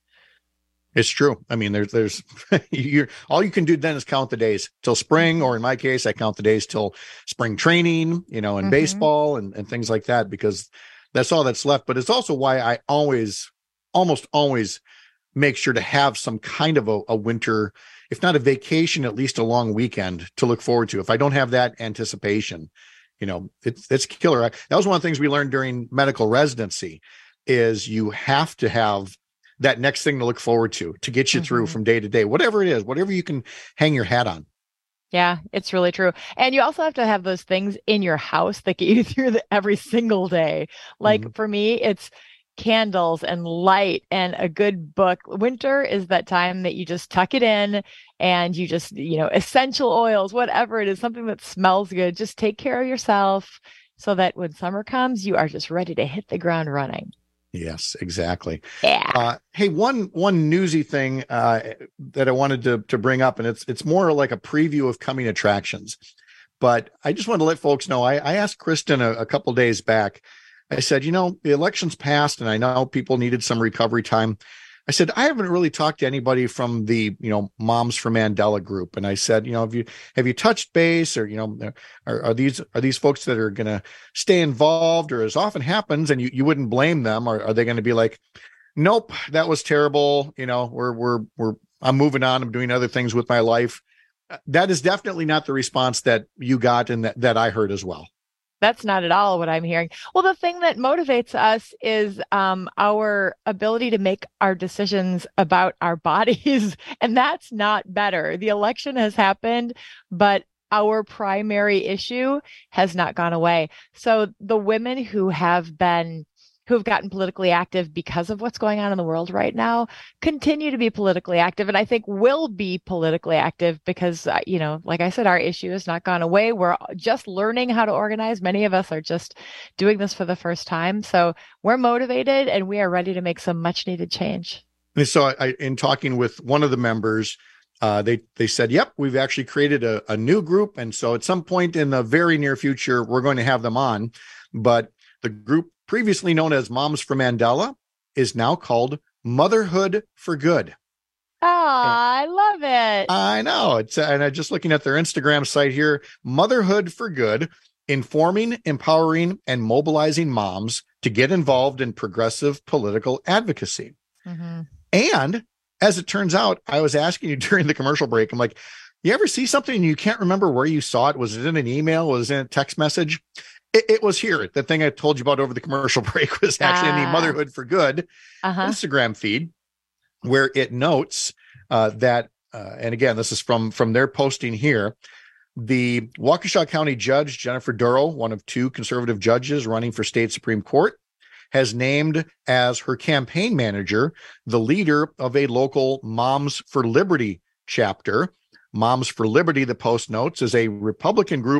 [SPEAKER 15] It's true. I mean, there's, there's, you're, all you can do then is count the days till spring, or in my case, I count the days till spring training, you know, and mm-hmm. baseball and, and things like that, because that's all that's left. But it's also why I always, almost always make sure to have some kind of a, a winter, if not a vacation, at least a long weekend to look forward to. If I don't have that anticipation, you know, it's, it's killer. That was one of the things we learned during medical residency is you have to have that next thing to look forward to, to get you mm-hmm. through from day to day, whatever it is, whatever you can hang your hat on.
[SPEAKER 29] Yeah, it's really true. And you also have to have those things in your house that get you through the, every single day. Like mm-hmm. for me, it's candles and light and a good book. Winter is that time that you just tuck it in and you just, you know, essential oils, whatever it is, something that smells good. Just take care of yourself so that when summer comes, you are just ready to hit the ground running.
[SPEAKER 15] Yes, exactly.
[SPEAKER 29] Yeah.
[SPEAKER 15] Uh, hey, one one newsy thing uh, that I wanted to to bring up, and it's it's more like a preview of coming attractions. But I just wanted to let folks know. I, I asked Kristen a, a couple days back. I said, you know, the election's passed, and I know people needed some recovery time. I said, I haven't really talked to anybody from the, you know, Moms for Mandela group. And I said, you know, have you, have you touched base, or, you know, are, are these, are these folks that are going to stay involved, or as often happens, and you, you wouldn't blame them, or are they going to be like, nope, that was terrible. You know, we're, we're, we're, I'm moving on. I'm doing other things with my life. That is definitely not the response that you got and that, that I heard as well.
[SPEAKER 29] That's not at all what I'm hearing. Well, the thing that motivates us is um, our ability to make our decisions about our bodies. And that's not better. The election has happened, but our primary issue has not gone away. So the women who have been who have gotten politically active because of what's going on in the world right now continue to be politically active. And I think will be politically active because, uh, you know, like I said, our issue has not gone away. We're just learning how to organize. Many of us are just doing this for the first time. So we're motivated and we are ready to make some much needed change.
[SPEAKER 15] And so I, in talking with one of the members, uh, they, they said, yep, we've actually created a, a new group. And so at some point in the very near future, we're going to have them on. But the group previously known as Moms for Mandela is now called Motherhood for Good.
[SPEAKER 29] Oh, I love it.
[SPEAKER 15] I know. It's, and I'm just looking at their Instagram site here, Motherhood for Good, informing, empowering, and mobilizing moms to get involved in progressive political advocacy. Mm-hmm. And as it turns out, I was asking you during the commercial break, I'm like, you ever see something and you can't remember where you saw it? Was it in an email? Was it in a text message? It, it was here. The thing I told you about over the commercial break was actually ah. in the Motherhood for Good uh-huh. Instagram feed, where it notes uh, that, uh, and again, this is from, from their posting here, the Waukesha County Judge, Jennifer Durrow, one of two conservative judges running for state Supreme Court, has named as her campaign manager the leader of a local Moms for Liberty chapter. Moms for Liberty, the Post notes, is a Republican group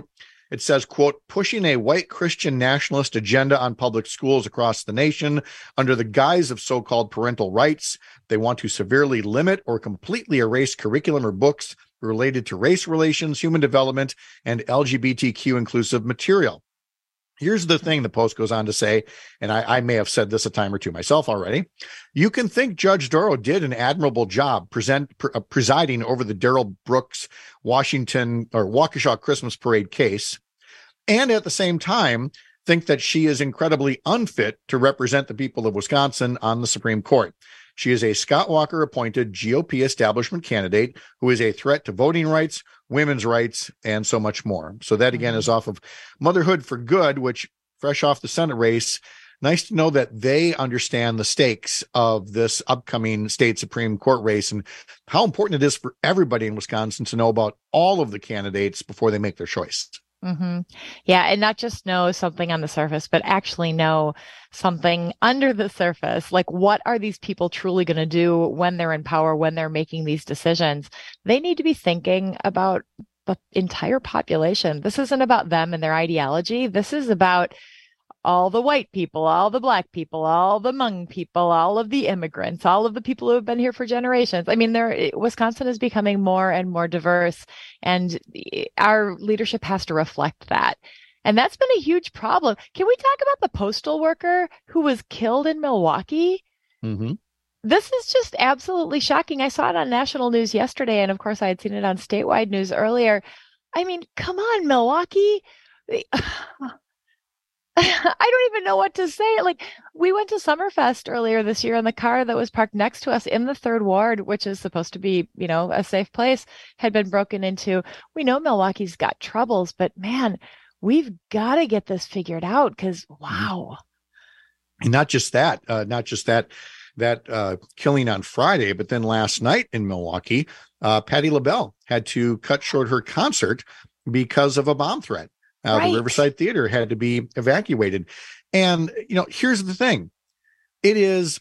[SPEAKER 15] It says, quote, pushing a white Christian nationalist agenda on public schools across the nation under the guise of so-called parental rights. They want to severely limit or completely erase curriculum or books related to race relations, human development, and L G B T Q inclusive material. Here's the thing the Post goes on to say, and I, I may have said this a time or two myself already. You can think Judge Dorow did an admirable job present, pre, uh, presiding over the Darrell Brooks Washington or Waukesha Christmas Parade case, and at the same time think that she is incredibly unfit to represent the people of Wisconsin on the Supreme Court. She is a Scott Walker appointed G O P establishment candidate who is a threat to voting rights, women's rights, and so much more. So that again is off of Motherhood for Good, which fresh off the Senate race. Nice to know that they understand the stakes of this upcoming state Supreme Court race and how important it is for everybody in Wisconsin to know about all of the candidates before they make their choice.
[SPEAKER 29] Mm-hmm. Yeah. And not just know something on the surface, but actually know something under the surface. Like, what are these people truly going to do when they're in power, when they're making these decisions? They need to be thinking about the entire population. This isn't about them and their ideology. This is about all the white people, all the black people, all the Hmong people, all of the immigrants, all of the people who have been here for generations. I mean, there, Wisconsin is becoming more and more diverse, and our leadership has to reflect that. And that's been a huge problem. Can we talk about the postal worker who was killed in Milwaukee?
[SPEAKER 15] Mm-hmm.
[SPEAKER 29] This is just absolutely shocking. I saw it on national news yesterday, and of course I had seen it on statewide news earlier. I mean, come on, Milwaukee. I don't even know what to say. Like, we went to Summerfest earlier this year, and the car that was parked next to us in the third ward, which is supposed to be, you know, a safe place, had been broken into. We know Milwaukee's got troubles, but man, we've got to get this figured out because, wow.
[SPEAKER 15] And not just that, uh, not just that, that uh, killing on Friday, but then last night in Milwaukee, uh, Patti LaBelle had to cut short her concert because of a bomb threat. Uh, right. The Riverside Theater had to be evacuated. And, you know, here's the thing. It is,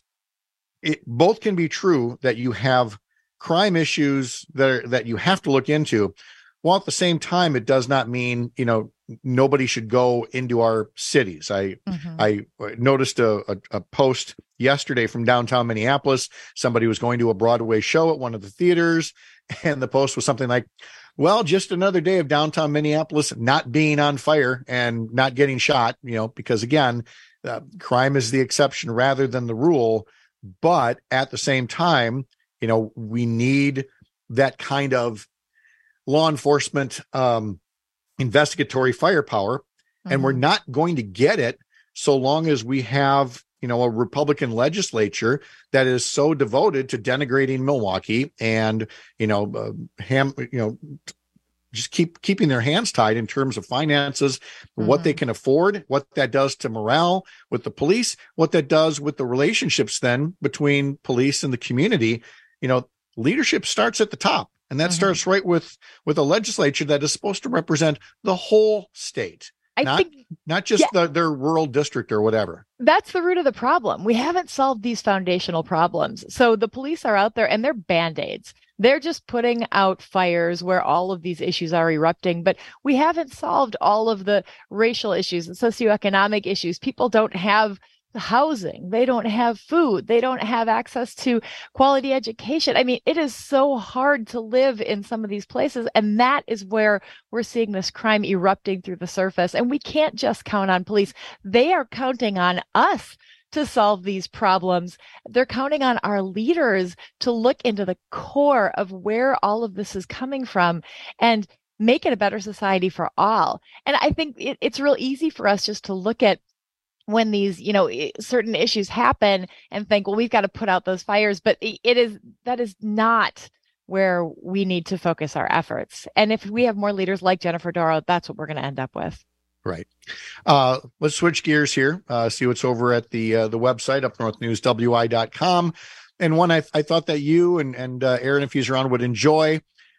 [SPEAKER 15] it both can be true that you have crime issues that are, that you have to look into, while at the same time, it does not mean, you know, nobody should go into our cities. I, mm-hmm. I noticed a, a, a post yesterday from downtown Minneapolis. Somebody was going to a Broadway show at one of the theaters, and the post was something like, well, just another day of downtown Minneapolis not being on fire and not getting shot, you know, because again, uh, crime is the exception rather than the rule. But at the same time, you know, we need that kind of law enforcement um, investigatory firepower, mm-hmm. and we're not going to get it so long as we have, you know, a Republican legislature that is so devoted to denigrating Milwaukee and, you know, uh, ham, you know, just keep keeping their hands tied in terms of finances, mm-hmm. what they can afford, what that does to morale with the police, what that does with the relationships then between police and the community. You know, leadership starts at the top, and that mm-hmm. starts right with, with a legislature that is supposed to represent the whole state. I not, think, not just yeah. the, their rural district or whatever.
[SPEAKER 29] That's the root of the problem. We haven't solved these foundational problems. So the police are out there and they're Band-Aids. They're just putting out fires where all of these issues are erupting, but we haven't solved all of the racial issues, the socioeconomic issues. People don't have housing. They don't have food. They don't have access to quality education. I mean, it is so hard to live in some of these places. And that is where we're seeing this crime erupting through the surface. And we can't just count on police. They are counting on us to solve these problems. They're counting on our leaders to look into the core of where all of this is coming from and make it a better society for all. And I think it, it's real easy for us just to look at when these, you know, certain issues happen and think, well, we've got to put out those fires. But it is, that is not where we need to focus our efforts. And if we have more leaders like Jennifer Dorow, that's what we're going to end up with.
[SPEAKER 15] Right. Uh, let's switch gears here, uh, see what's over at the uh, the website, up north news w i dot com. And one I, I thought that you and, and uh, Aaron, if he's around, would enjoy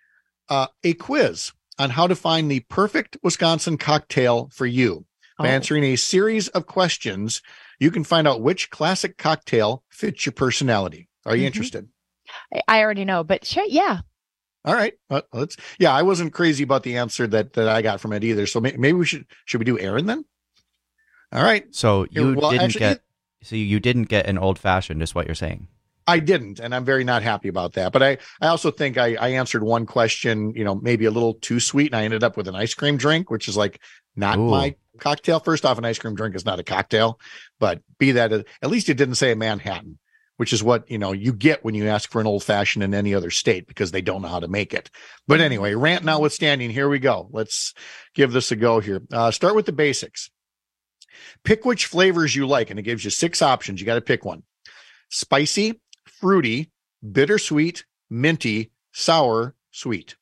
[SPEAKER 15] uh, a quiz on how to find the perfect Wisconsin cocktail for you. By oh. answering a series of questions, you can find out which classic cocktail fits your personality. Are you mm-hmm. interested?
[SPEAKER 29] I already know, but sure, yeah.
[SPEAKER 15] All right. Uh, let's. Yeah, I wasn't crazy about the answer that that I got from it either. So may, maybe we should should we do Aaron then? All right.
[SPEAKER 2] So you
[SPEAKER 15] Here, well,
[SPEAKER 2] didn't
[SPEAKER 15] actually,
[SPEAKER 2] get. So you didn't get an old fashioned, is what you're saying?
[SPEAKER 15] I didn't, and I'm very not happy about that. But I, I also think I, I answered one question, you know, maybe a little too sweet, and I ended up with an ice cream drink, which is like not
[SPEAKER 2] Ooh.
[SPEAKER 15] my cocktail. First off, an ice cream drink is not a cocktail, but be that at least it didn't say a Manhattan, which is what, you know, you get when you ask for an old fashioned in any other state because they don't know how to make it. But anyway, rant notwithstanding, here we go. Let's give this a go here. Uh, start with the basics. Pick which flavors you like, and it gives you six options. You got to pick one. Spicy, fruity, bittersweet, minty, sour, sweet.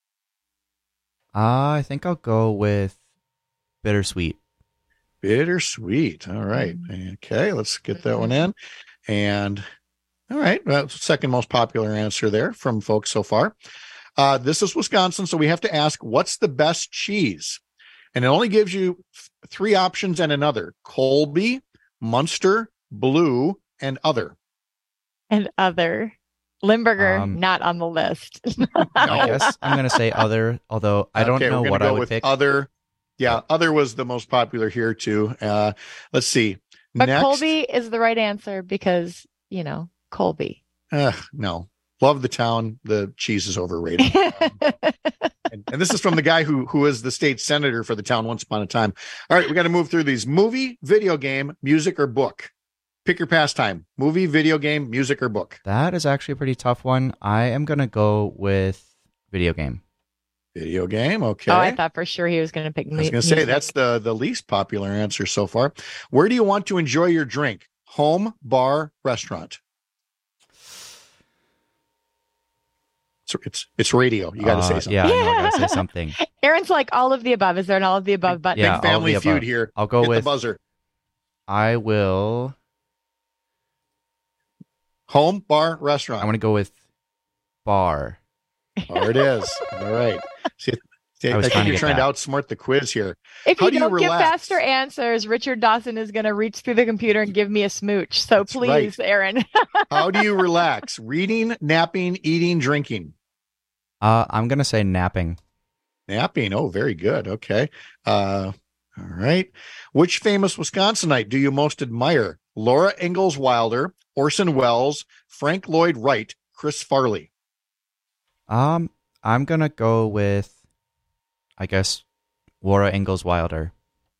[SPEAKER 2] Uh, I think I'll go with bittersweet.
[SPEAKER 15] Bittersweet. All right. Okay, let's get that one in. And all right, well, second most popular answer there from folks so far. Uh, this is Wisconsin, so we have to ask, what's the best cheese? And it only gives you three options and another: Colby, Munster, Blue, and other.
[SPEAKER 29] And other. Limburger,
[SPEAKER 2] Um,
[SPEAKER 29] not on the list.
[SPEAKER 2] I guess I'm going to say other, although I don't
[SPEAKER 15] Okay,
[SPEAKER 2] know
[SPEAKER 15] we're gonna
[SPEAKER 2] what
[SPEAKER 15] go
[SPEAKER 2] I would
[SPEAKER 15] with
[SPEAKER 2] pick.
[SPEAKER 15] Other. Yeah, other was the most popular here too. Uh, let's see.
[SPEAKER 29] But
[SPEAKER 15] Next,
[SPEAKER 29] Colby is the right answer because, you know, Colby.
[SPEAKER 15] uh, no, love the town. The cheese is overrated. and, and this is from the guy who who is the state senator for the town once upon a time. All right, we got to move through these: movie, video game, music, or book. Pick your pastime: movie, video game, music, or book.
[SPEAKER 2] That is actually a pretty tough one. I am going to go with video game.
[SPEAKER 15] Video game. Okay.
[SPEAKER 29] Oh, I thought for sure he was going to pick
[SPEAKER 15] I was going to say that's the the least popular answer so far. Where do you want to enjoy your drink? Home, bar, restaurant. So it's it's radio. You got to
[SPEAKER 2] Uh,
[SPEAKER 15] say something.
[SPEAKER 2] Yeah, I know, I got to say something.
[SPEAKER 29] Aaron's like all of the above. Is there an all of the above button?
[SPEAKER 2] Yeah,
[SPEAKER 15] Big Family
[SPEAKER 2] all of the
[SPEAKER 15] Feud
[SPEAKER 2] above.
[SPEAKER 15] here.
[SPEAKER 2] I'll go
[SPEAKER 15] Hit
[SPEAKER 2] with
[SPEAKER 15] the buzzer.
[SPEAKER 2] I will.
[SPEAKER 15] Home, bar, restaurant.
[SPEAKER 2] I want to go with bar.
[SPEAKER 15] There it is. All right. See, see,
[SPEAKER 2] I
[SPEAKER 15] I,
[SPEAKER 2] was
[SPEAKER 15] think
[SPEAKER 2] trying to
[SPEAKER 15] you're
[SPEAKER 2] get
[SPEAKER 15] trying
[SPEAKER 2] that.
[SPEAKER 15] to outsmart the quiz here.
[SPEAKER 29] If
[SPEAKER 15] How
[SPEAKER 29] you
[SPEAKER 15] do you
[SPEAKER 29] don't give
[SPEAKER 15] relax?
[SPEAKER 29] faster answers, Richard Dawson is going to reach through the computer and give me a smooch. So
[SPEAKER 15] That's
[SPEAKER 29] please,
[SPEAKER 15] right.
[SPEAKER 29] Aaron.
[SPEAKER 15] How do you relax? Reading, napping, eating, drinking.
[SPEAKER 2] Uh, I'm going to say napping.
[SPEAKER 15] Napping. Oh, very good. Okay. Uh, all right. Which famous Wisconsinite do you most admire? Laura Ingalls Wilder, Orson Welles, Frank Lloyd Wright, Chris Farley.
[SPEAKER 2] Um, I'm going to go with, I guess, Laura Ingalls Wilder.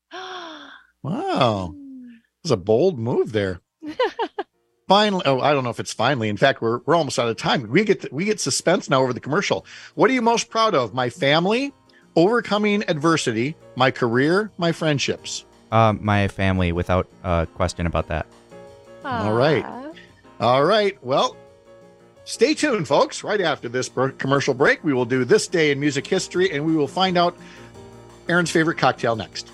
[SPEAKER 15] Wow. That was a bold move there. Finally, oh, I don't know if it's finally. In fact, we're we're almost out of time. We get to, we get suspense now over the commercial. What are you most proud of? My family, overcoming adversity, my career, my friendships.
[SPEAKER 2] Um, my family, without a question about that.
[SPEAKER 15] All right. All right. Well, stay tuned, folks. Right after this br- commercial break, we will do This Day in Music History, and we will find out Aaron's favorite cocktail next.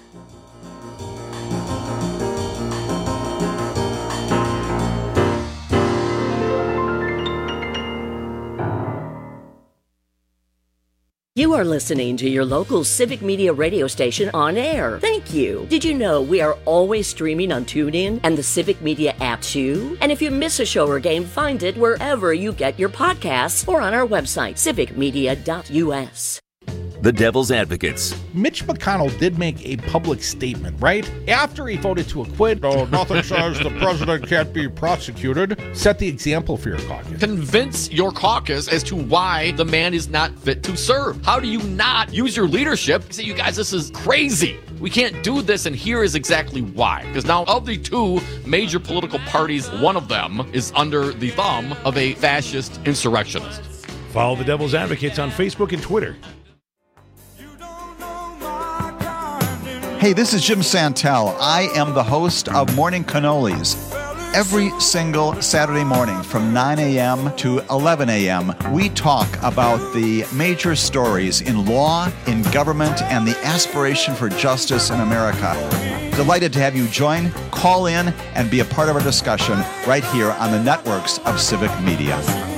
[SPEAKER 19] You are listening to your local Civic Media radio station on air. Thank you. Did you know we are always streaming on TuneIn and the Civic Media app too? And if you miss a show or game, find it wherever you get your podcasts or on our website, civic media dot u s.
[SPEAKER 1] The Devil's Advocates.
[SPEAKER 4] Mitch McConnell did make a public statement, right? After he voted to acquit, oh, nothing says the president can't be prosecuted. Set the example for your caucus.
[SPEAKER 10] Convince your caucus as to why the man is not fit to serve. How do you not use your leadership and say, you guys, this is crazy. We can't do this, and here is exactly why. Because now of the two major political parties, one of them is under the thumb of a fascist insurrectionist.
[SPEAKER 25] Follow the Devil's Advocates on Facebook and Twitter.
[SPEAKER 9] Hey, this is Jim Santel. I am the host of Morning Cannolis. Every single Saturday morning from nine a.m. to eleven a.m., we talk about the major stories in law, in government, and the aspiration for justice in America. Delighted to have you join, call in, and be a part of our discussion right here on the networks of Civic Media.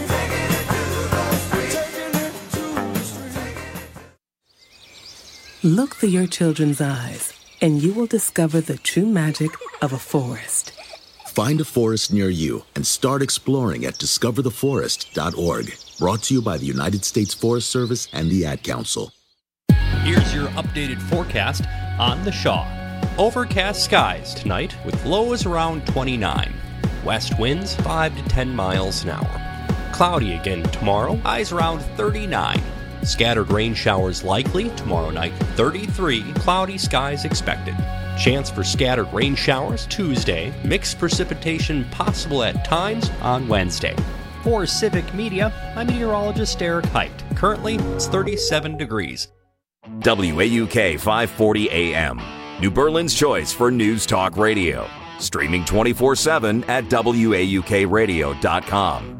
[SPEAKER 12] Look through your children's eyes, and you will discover the true magic of a forest.
[SPEAKER 13] Find a forest near you and start exploring at discover the forest dot org.
[SPEAKER 5] Brought to you by the United States Forest Service and the Ad Council.
[SPEAKER 13] Here's your updated forecast on the Shaw. Overcast skies tonight with lows around twenty-nine. West winds five to ten miles an hour. Cloudy again tomorrow, highs around thirty-nine. Scattered rain showers likely tomorrow night, thirty-three. Cloudy skies expected. Chance for scattered rain showers Tuesday. Mixed precipitation possible at times on Wednesday. For Civic Media, I'm meteorologist Eric Height. Currently, it's thirty-seven degrees.
[SPEAKER 1] W A U K five forty A M, New Berlin's choice for News Talk Radio. Streaming twenty-four seven at W A U K radio dot com.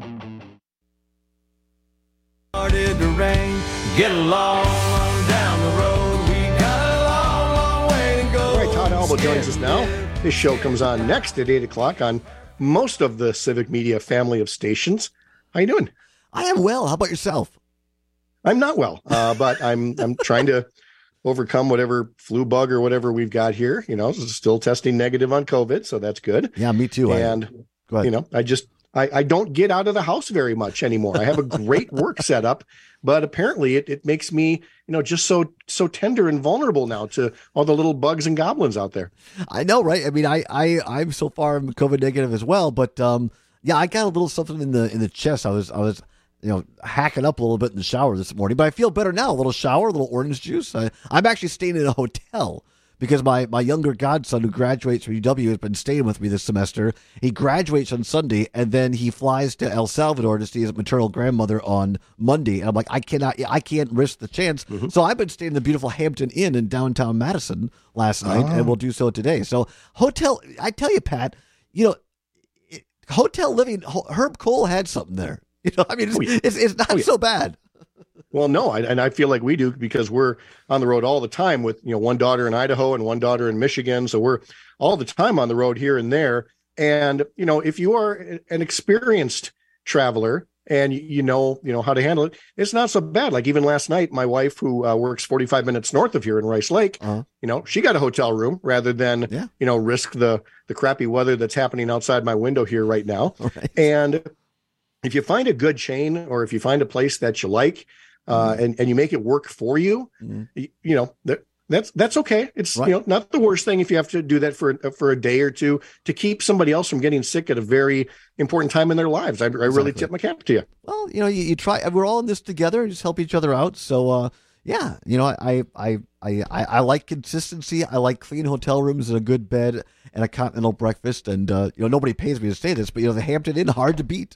[SPEAKER 16] Started to rain, get along down the road. We got a long, long way to go.
[SPEAKER 15] All right, Todd Alba joins us now. This show comes on next at eight o'clock on most of the Civic Media family of stations. How you doing?
[SPEAKER 20] I am well. How about yourself?
[SPEAKER 15] I'm not well, uh, but I'm I'm trying to overcome whatever flu bug or whatever we've got here. You know, still testing negative on COVID, so that's good.
[SPEAKER 20] Yeah, me too.
[SPEAKER 15] And
[SPEAKER 20] I,
[SPEAKER 15] you know, I just I, I don't get out of the house very much anymore. I have a great work setup, but apparently it, it makes me, you know, just so so tender and vulnerable now to all the little bugs and goblins out there.
[SPEAKER 20] I know, right? I mean, I I I'm so far COVID negative as well, but um, yeah, I got a little something in the in the chest. I was I was. you know, hacking up a little bit in the shower this morning, but I feel better now. A little shower, a little orange juice. I, I'm actually staying in a hotel because my, my younger godson who graduates from U W has been staying with me this semester. He graduates on Sunday and then he flies to El Salvador to see his maternal grandmother on Monday. And I'm like, I cannot, I can't risk the chance. Mm-hmm. So I've been staying in the beautiful Hampton Inn in downtown Madison last night, oh. and we'll do so today. So hotel, I tell you, Pat, you know, it, hotel living, Herb Cole had something there. You know, I mean, it's, oh, yeah. it's, it's not oh, yeah. so bad.
[SPEAKER 15] Well, no, I, and I feel like we do because we're on the road all the time with, you know, one daughter in Idaho and one daughter in Michigan. So we're all the time on the road here and there. And, you know, if you are an experienced traveler and you know, you know how to handle it, it's not so bad. Like even last night, my wife, who uh, works forty-five minutes north of here in Rice Lake, uh-huh. you know, she got a hotel room rather than, yeah. you know, risk the the crappy weather that's happening outside my window here right now. Right. And if you find a good chain or if you find a place that you like uh, mm-hmm. and, and you make it work for you, mm-hmm. you, you know, that, that's that's okay. It's right. you know not the worst thing if you have to do that for, for a day or two to keep somebody else from getting sick at a very important time in their lives. I, I exactly. really tip my cap to you.
[SPEAKER 20] Well, you know, you, you try. We're all in this together. Just help each other out. So, uh, yeah, you know, I, I, I, I, I like consistency. I like clean hotel rooms and a good bed and a continental breakfast. And, uh, you know, nobody pays me to say this, but, you know, the Hampton Inn, hard to beat.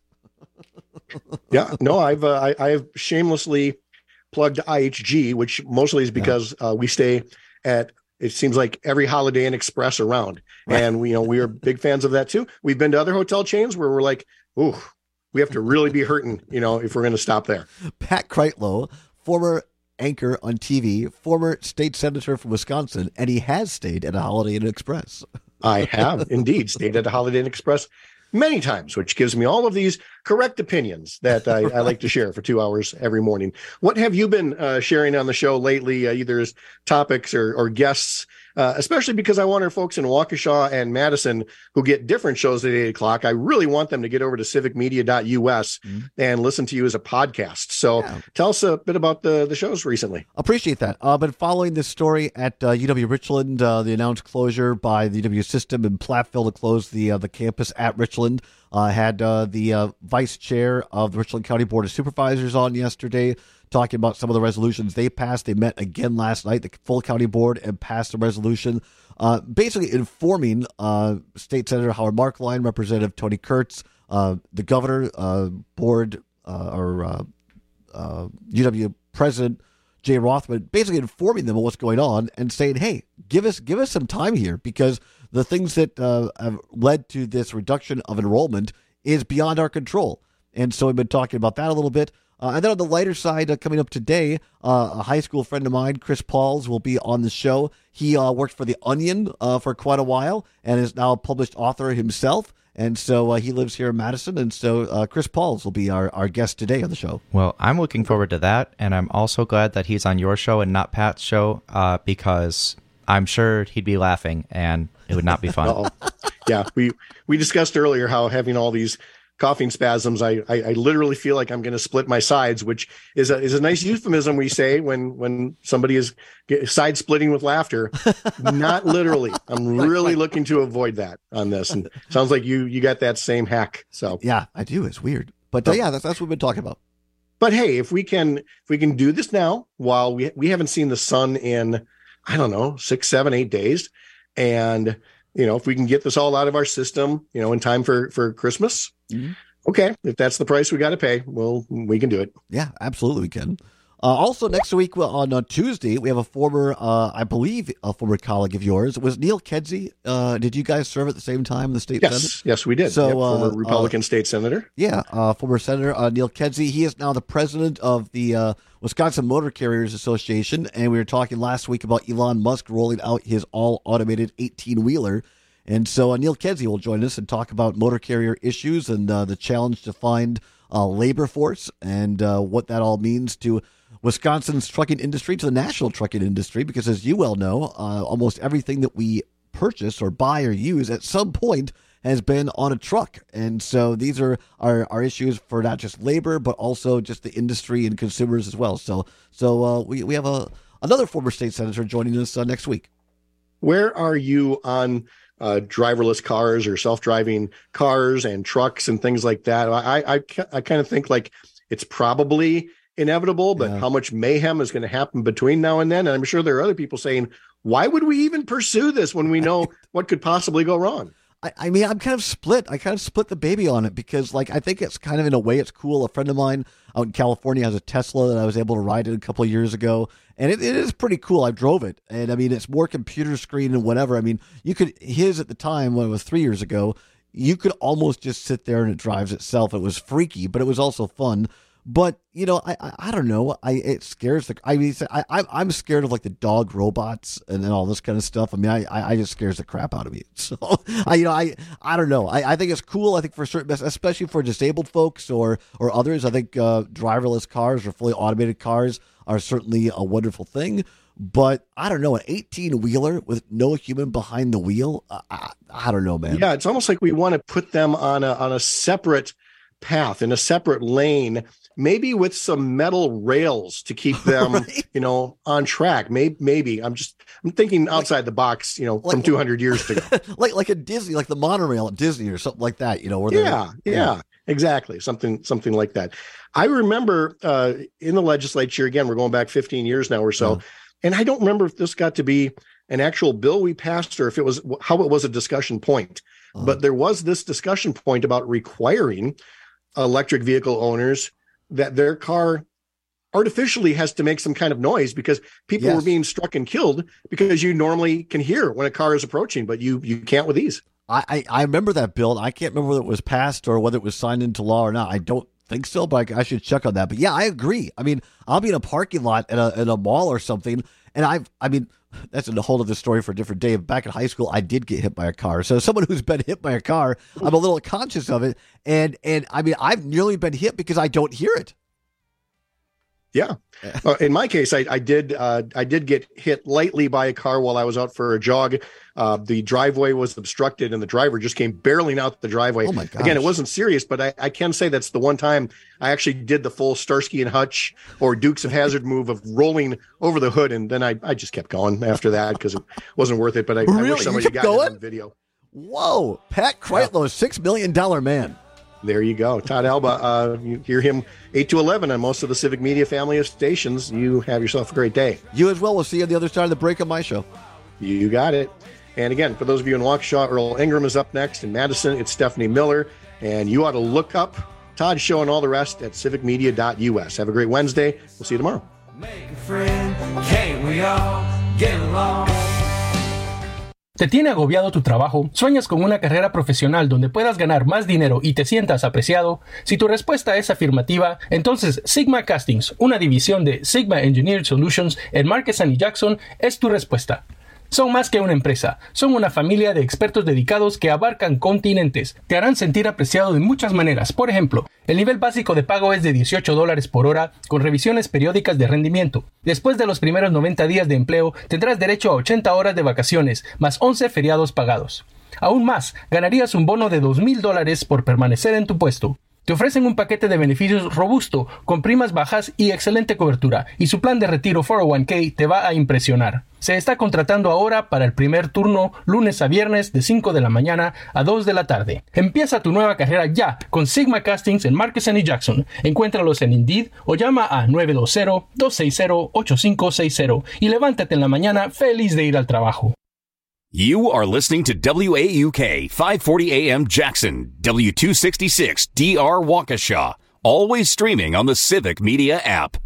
[SPEAKER 15] yeah, no, I've uh, I, I have shamelessly plugged I H G, which mostly is because yeah. uh, we stay at, it seems like every Holiday Inn Express around. Right. And we, you know, we are big fans of that too. We've been to other hotel chains where we're like, ooh, we have to really be hurting, you know, if we're going to stop there.
[SPEAKER 20] Pat Kreitlow, former anchor on T V, former state senator from Wisconsin, and he has stayed at a Holiday Inn Express.
[SPEAKER 15] I have indeed stayed at a Holiday Inn Express many times, which gives me all of these correct opinions that I, I like to share for two hours every morning. What have you been uh, sharing on the show lately, uh, either as topics or, or guests, uh, especially because I want our folks in Waukesha and Madison who get different shows at eight o'clock. I really want them to get over to civic media dot U S mm-hmm. and listen to you as a podcast. So yeah. tell us a bit about the, the shows recently.
[SPEAKER 20] Appreciate that. I've uh, been following this story at uh, U W Richland, uh, the announced closure by the U W system in Platteville to close the uh, the campus at Richland. I uh, had uh, the uh, vice chair of the Richland County Board of Supervisors on yesterday talking about some of the resolutions they passed. They met again last night, the full county board, and passed a resolution uh, basically informing uh, State Senator Howard Markline, Representative Tony Kurtz, uh, the governor, uh, board, uh, or uh, uh, U W President Jay Rothman, basically informing them of what's going on and saying, hey, give us give us some time here because the things that uh, have led to this reduction of enrollment is beyond our control. And so we've been talking about that a little bit. Uh, and then on the lighter side, uh, coming up today, uh, a high school friend of mine, Chris Pauls, will be on the show. He uh, worked for The Onion uh, for quite a while and is now a published author himself. And so uh, he lives here in Madison. And so uh, Chris Pauls will be our, our guest today on the show.
[SPEAKER 2] Well, I'm looking forward to that. And I'm also glad that he's on your show and not Pat's show uh, because I'm sure he'd be laughing and it would not be fun.
[SPEAKER 15] Yeah, we, we discussed earlier how having all these coughing spasms. I, I, I literally feel like I'm going to split my sides, which is a, is a nice euphemism we say when, when somebody is side splitting with laughter. Not literally. I'm really looking to avoid that on this. And sounds like you, you got that same hack. So
[SPEAKER 20] yeah, I do. It's weird, but uh, yeah, that's, that's what we've been talking about.
[SPEAKER 15] But hey, if we can, if we can do this now while we, we haven't seen the sun in, I don't know, six, seven, eight days. And, you know, if we can get this all out of our system, you know, in time for, for Christmas, mm-hmm. okay. If that's the price we got to pay, well, we can do it.
[SPEAKER 20] Yeah, absolutely we can. Uh, also, next week on uh, Tuesday, we have a former, uh, I believe, a former colleague of yours. Was Neil Kedzie? Uh, did you guys serve at the same time in the state
[SPEAKER 15] yes,
[SPEAKER 20] Senate?
[SPEAKER 15] Yes, we did.
[SPEAKER 20] So,
[SPEAKER 15] yep,
[SPEAKER 20] uh,
[SPEAKER 15] former Republican
[SPEAKER 20] uh,
[SPEAKER 15] state senator.
[SPEAKER 20] Yeah, uh, former Senator uh, Neil Kedzie. He is now the president of the uh, Wisconsin Motor Carriers Association, and we were talking last week about Elon Musk rolling out his all-automated eighteen-wheeler. And so uh, Neil Kedzie will join us and talk about motor carrier issues and uh, the challenge to find uh, labor force and uh, what that all means to Wisconsin's trucking industry, to the national trucking industry, because as you well know, uh, almost everything that we purchase or buy or use at some point has been on a truck. And so these are our, our issues for not just labor, but also just the industry and consumers as well. So so uh, we, we have a another former state senator joining us uh, next week.
[SPEAKER 15] Where are you on uh, driverless cars or self-driving cars and trucks and things like that? I, I, I kind of think like it's probably inevitable, but yeah. how much mayhem is going to happen between now and then? And I'm sure there are other people saying, why would we even pursue this when we know what could possibly go wrong?
[SPEAKER 20] I, I mean, I'm kind of split. I kind of split the baby on it because, like, I think it's kind of, in a way, it's cool. A friend of mine out in California has a Tesla that I was able to ride in a couple of years ago, and it, it is pretty cool. I drove it, and I mean, it's more computer screen and whatever. I mean, you could, his at the time, when it was three years ago, you could almost just sit there and it drives itself. It was freaky, but it was also fun. But, you know, I, I I don't know. I it scares the. I mean, I I'm scared of like the dog robots and, and all this kind of stuff. I mean, I I just scares the crap out of me. So I you know I I don't know. I, I think it's cool. I think for certain, especially for disabled folks or or others, I think uh, driverless cars or fully automated cars are certainly a wonderful thing. But I don't know, an eighteen wheeler with no human behind the wheel. I, I, I don't know, man.
[SPEAKER 15] Yeah, it's almost like we want to put them on a on a separate path in a separate lane. Maybe with some metal rails to keep them, right. you know, on track. Maybe, maybe I'm just, I'm thinking outside like, the box, you know, like, from two hundred years ago.
[SPEAKER 20] like, like a Disney, like the monorail at Disney or something like that, you know, where
[SPEAKER 15] yeah, yeah, yeah, exactly. Something, something like that. I remember uh, in the legislature, again, we're going back fifteen years now or so. Yeah. And I don't remember if this got to be an actual bill we passed or if it was how it was a discussion point, uh-huh. but there was this discussion point about requiring electric vehicle owners that their car artificially has to make some kind of noise because people yes. were being struck and killed because you normally can hear when a car is approaching, but you you can't with these.
[SPEAKER 20] I, I, I remember that bill. I can't remember whether it was passed or whether it was signed into law or not. I don't think so, but I, I should check on that. But yeah, I agree. I mean, I'll be in a parking lot at a, at a mall or something, and I've, I mean, that's a whole other story for a different day. Back in high school, I did get hit by a car. So someone who's been hit by a car, I'm a little conscious of it. And, and I mean, I've nearly been hit because I don't hear it.
[SPEAKER 15] Yeah. Uh, in my case, I, I did uh, I did get hit lightly by a car while I was out for a jog. Uh, the driveway was obstructed and the driver just came barreling out the driveway.
[SPEAKER 20] Oh my gosh.
[SPEAKER 15] Again, it wasn't serious, but I, I can say that's the one time I actually did the full Starsky and Hutch or Dukes of Hazzard move of rolling over the hood. And then I, I just kept going after that because it wasn't worth it. But I,
[SPEAKER 20] really?
[SPEAKER 15] I wish somebody got it on video.
[SPEAKER 20] Whoa. Pat Kreitlow, yeah. six million dollars man.
[SPEAKER 15] There you go. Todd Alba, uh, you hear him eight to eleven on most of the Civic Media family of stations. You have yourself a great day.
[SPEAKER 20] You as well. We'll see you on the other side of the break on my show.
[SPEAKER 15] You got it. And again, for those of you in Waukesha, Earl Ingram is up next. In Madison, it's Stephanie Miller. And you ought to look up Todd's show and all the rest at civic media dot U S. Have a great Wednesday. We'll see you tomorrow.
[SPEAKER 16] Make a friend. Can't we all get along?
[SPEAKER 3] ¿Te tiene agobiado tu trabajo? ¿Sueñas con una carrera profesional donde puedas ganar más dinero y te sientas apreciado? Si tu respuesta es afirmativa, entonces Sigma Castings, una división de Sigma Engineered Solutions en Marquesan y Jackson, es tu respuesta. Son más que una empresa, son una familia de expertos dedicados que abarcan continentes. Te harán sentir apreciado de muchas maneras. Por ejemplo, el nivel básico de pago es de dieciocho dólares por hora con revisiones periódicas de rendimiento. Después de los primeros noventa días de empleo, tendrás derecho a ochenta horas de vacaciones, más once feriados pagados. Aún más, ganarías un bono de dos mil dólares por permanecer en tu puesto. Te ofrecen un paquete de beneficios robusto, con primas bajas y excelente cobertura, y su plan de retiro cuatro oh uno k te va a impresionar. Se está contratando ahora para el primer turno, lunes a viernes de cinco de la mañana a dos de la tarde. Empieza tu nueva carrera ya con Sigma Castings en Markesan y Jackson. Encuéntralos en Indeed o llama a nueve dos cero, dos seis cero, ocho cinco seis cero y levántate en la mañana feliz de ir al trabajo.
[SPEAKER 1] You are listening to W A U K five forty A M Jackson, W two sixty-six D R Waukesha, always streaming on the Civic Media app.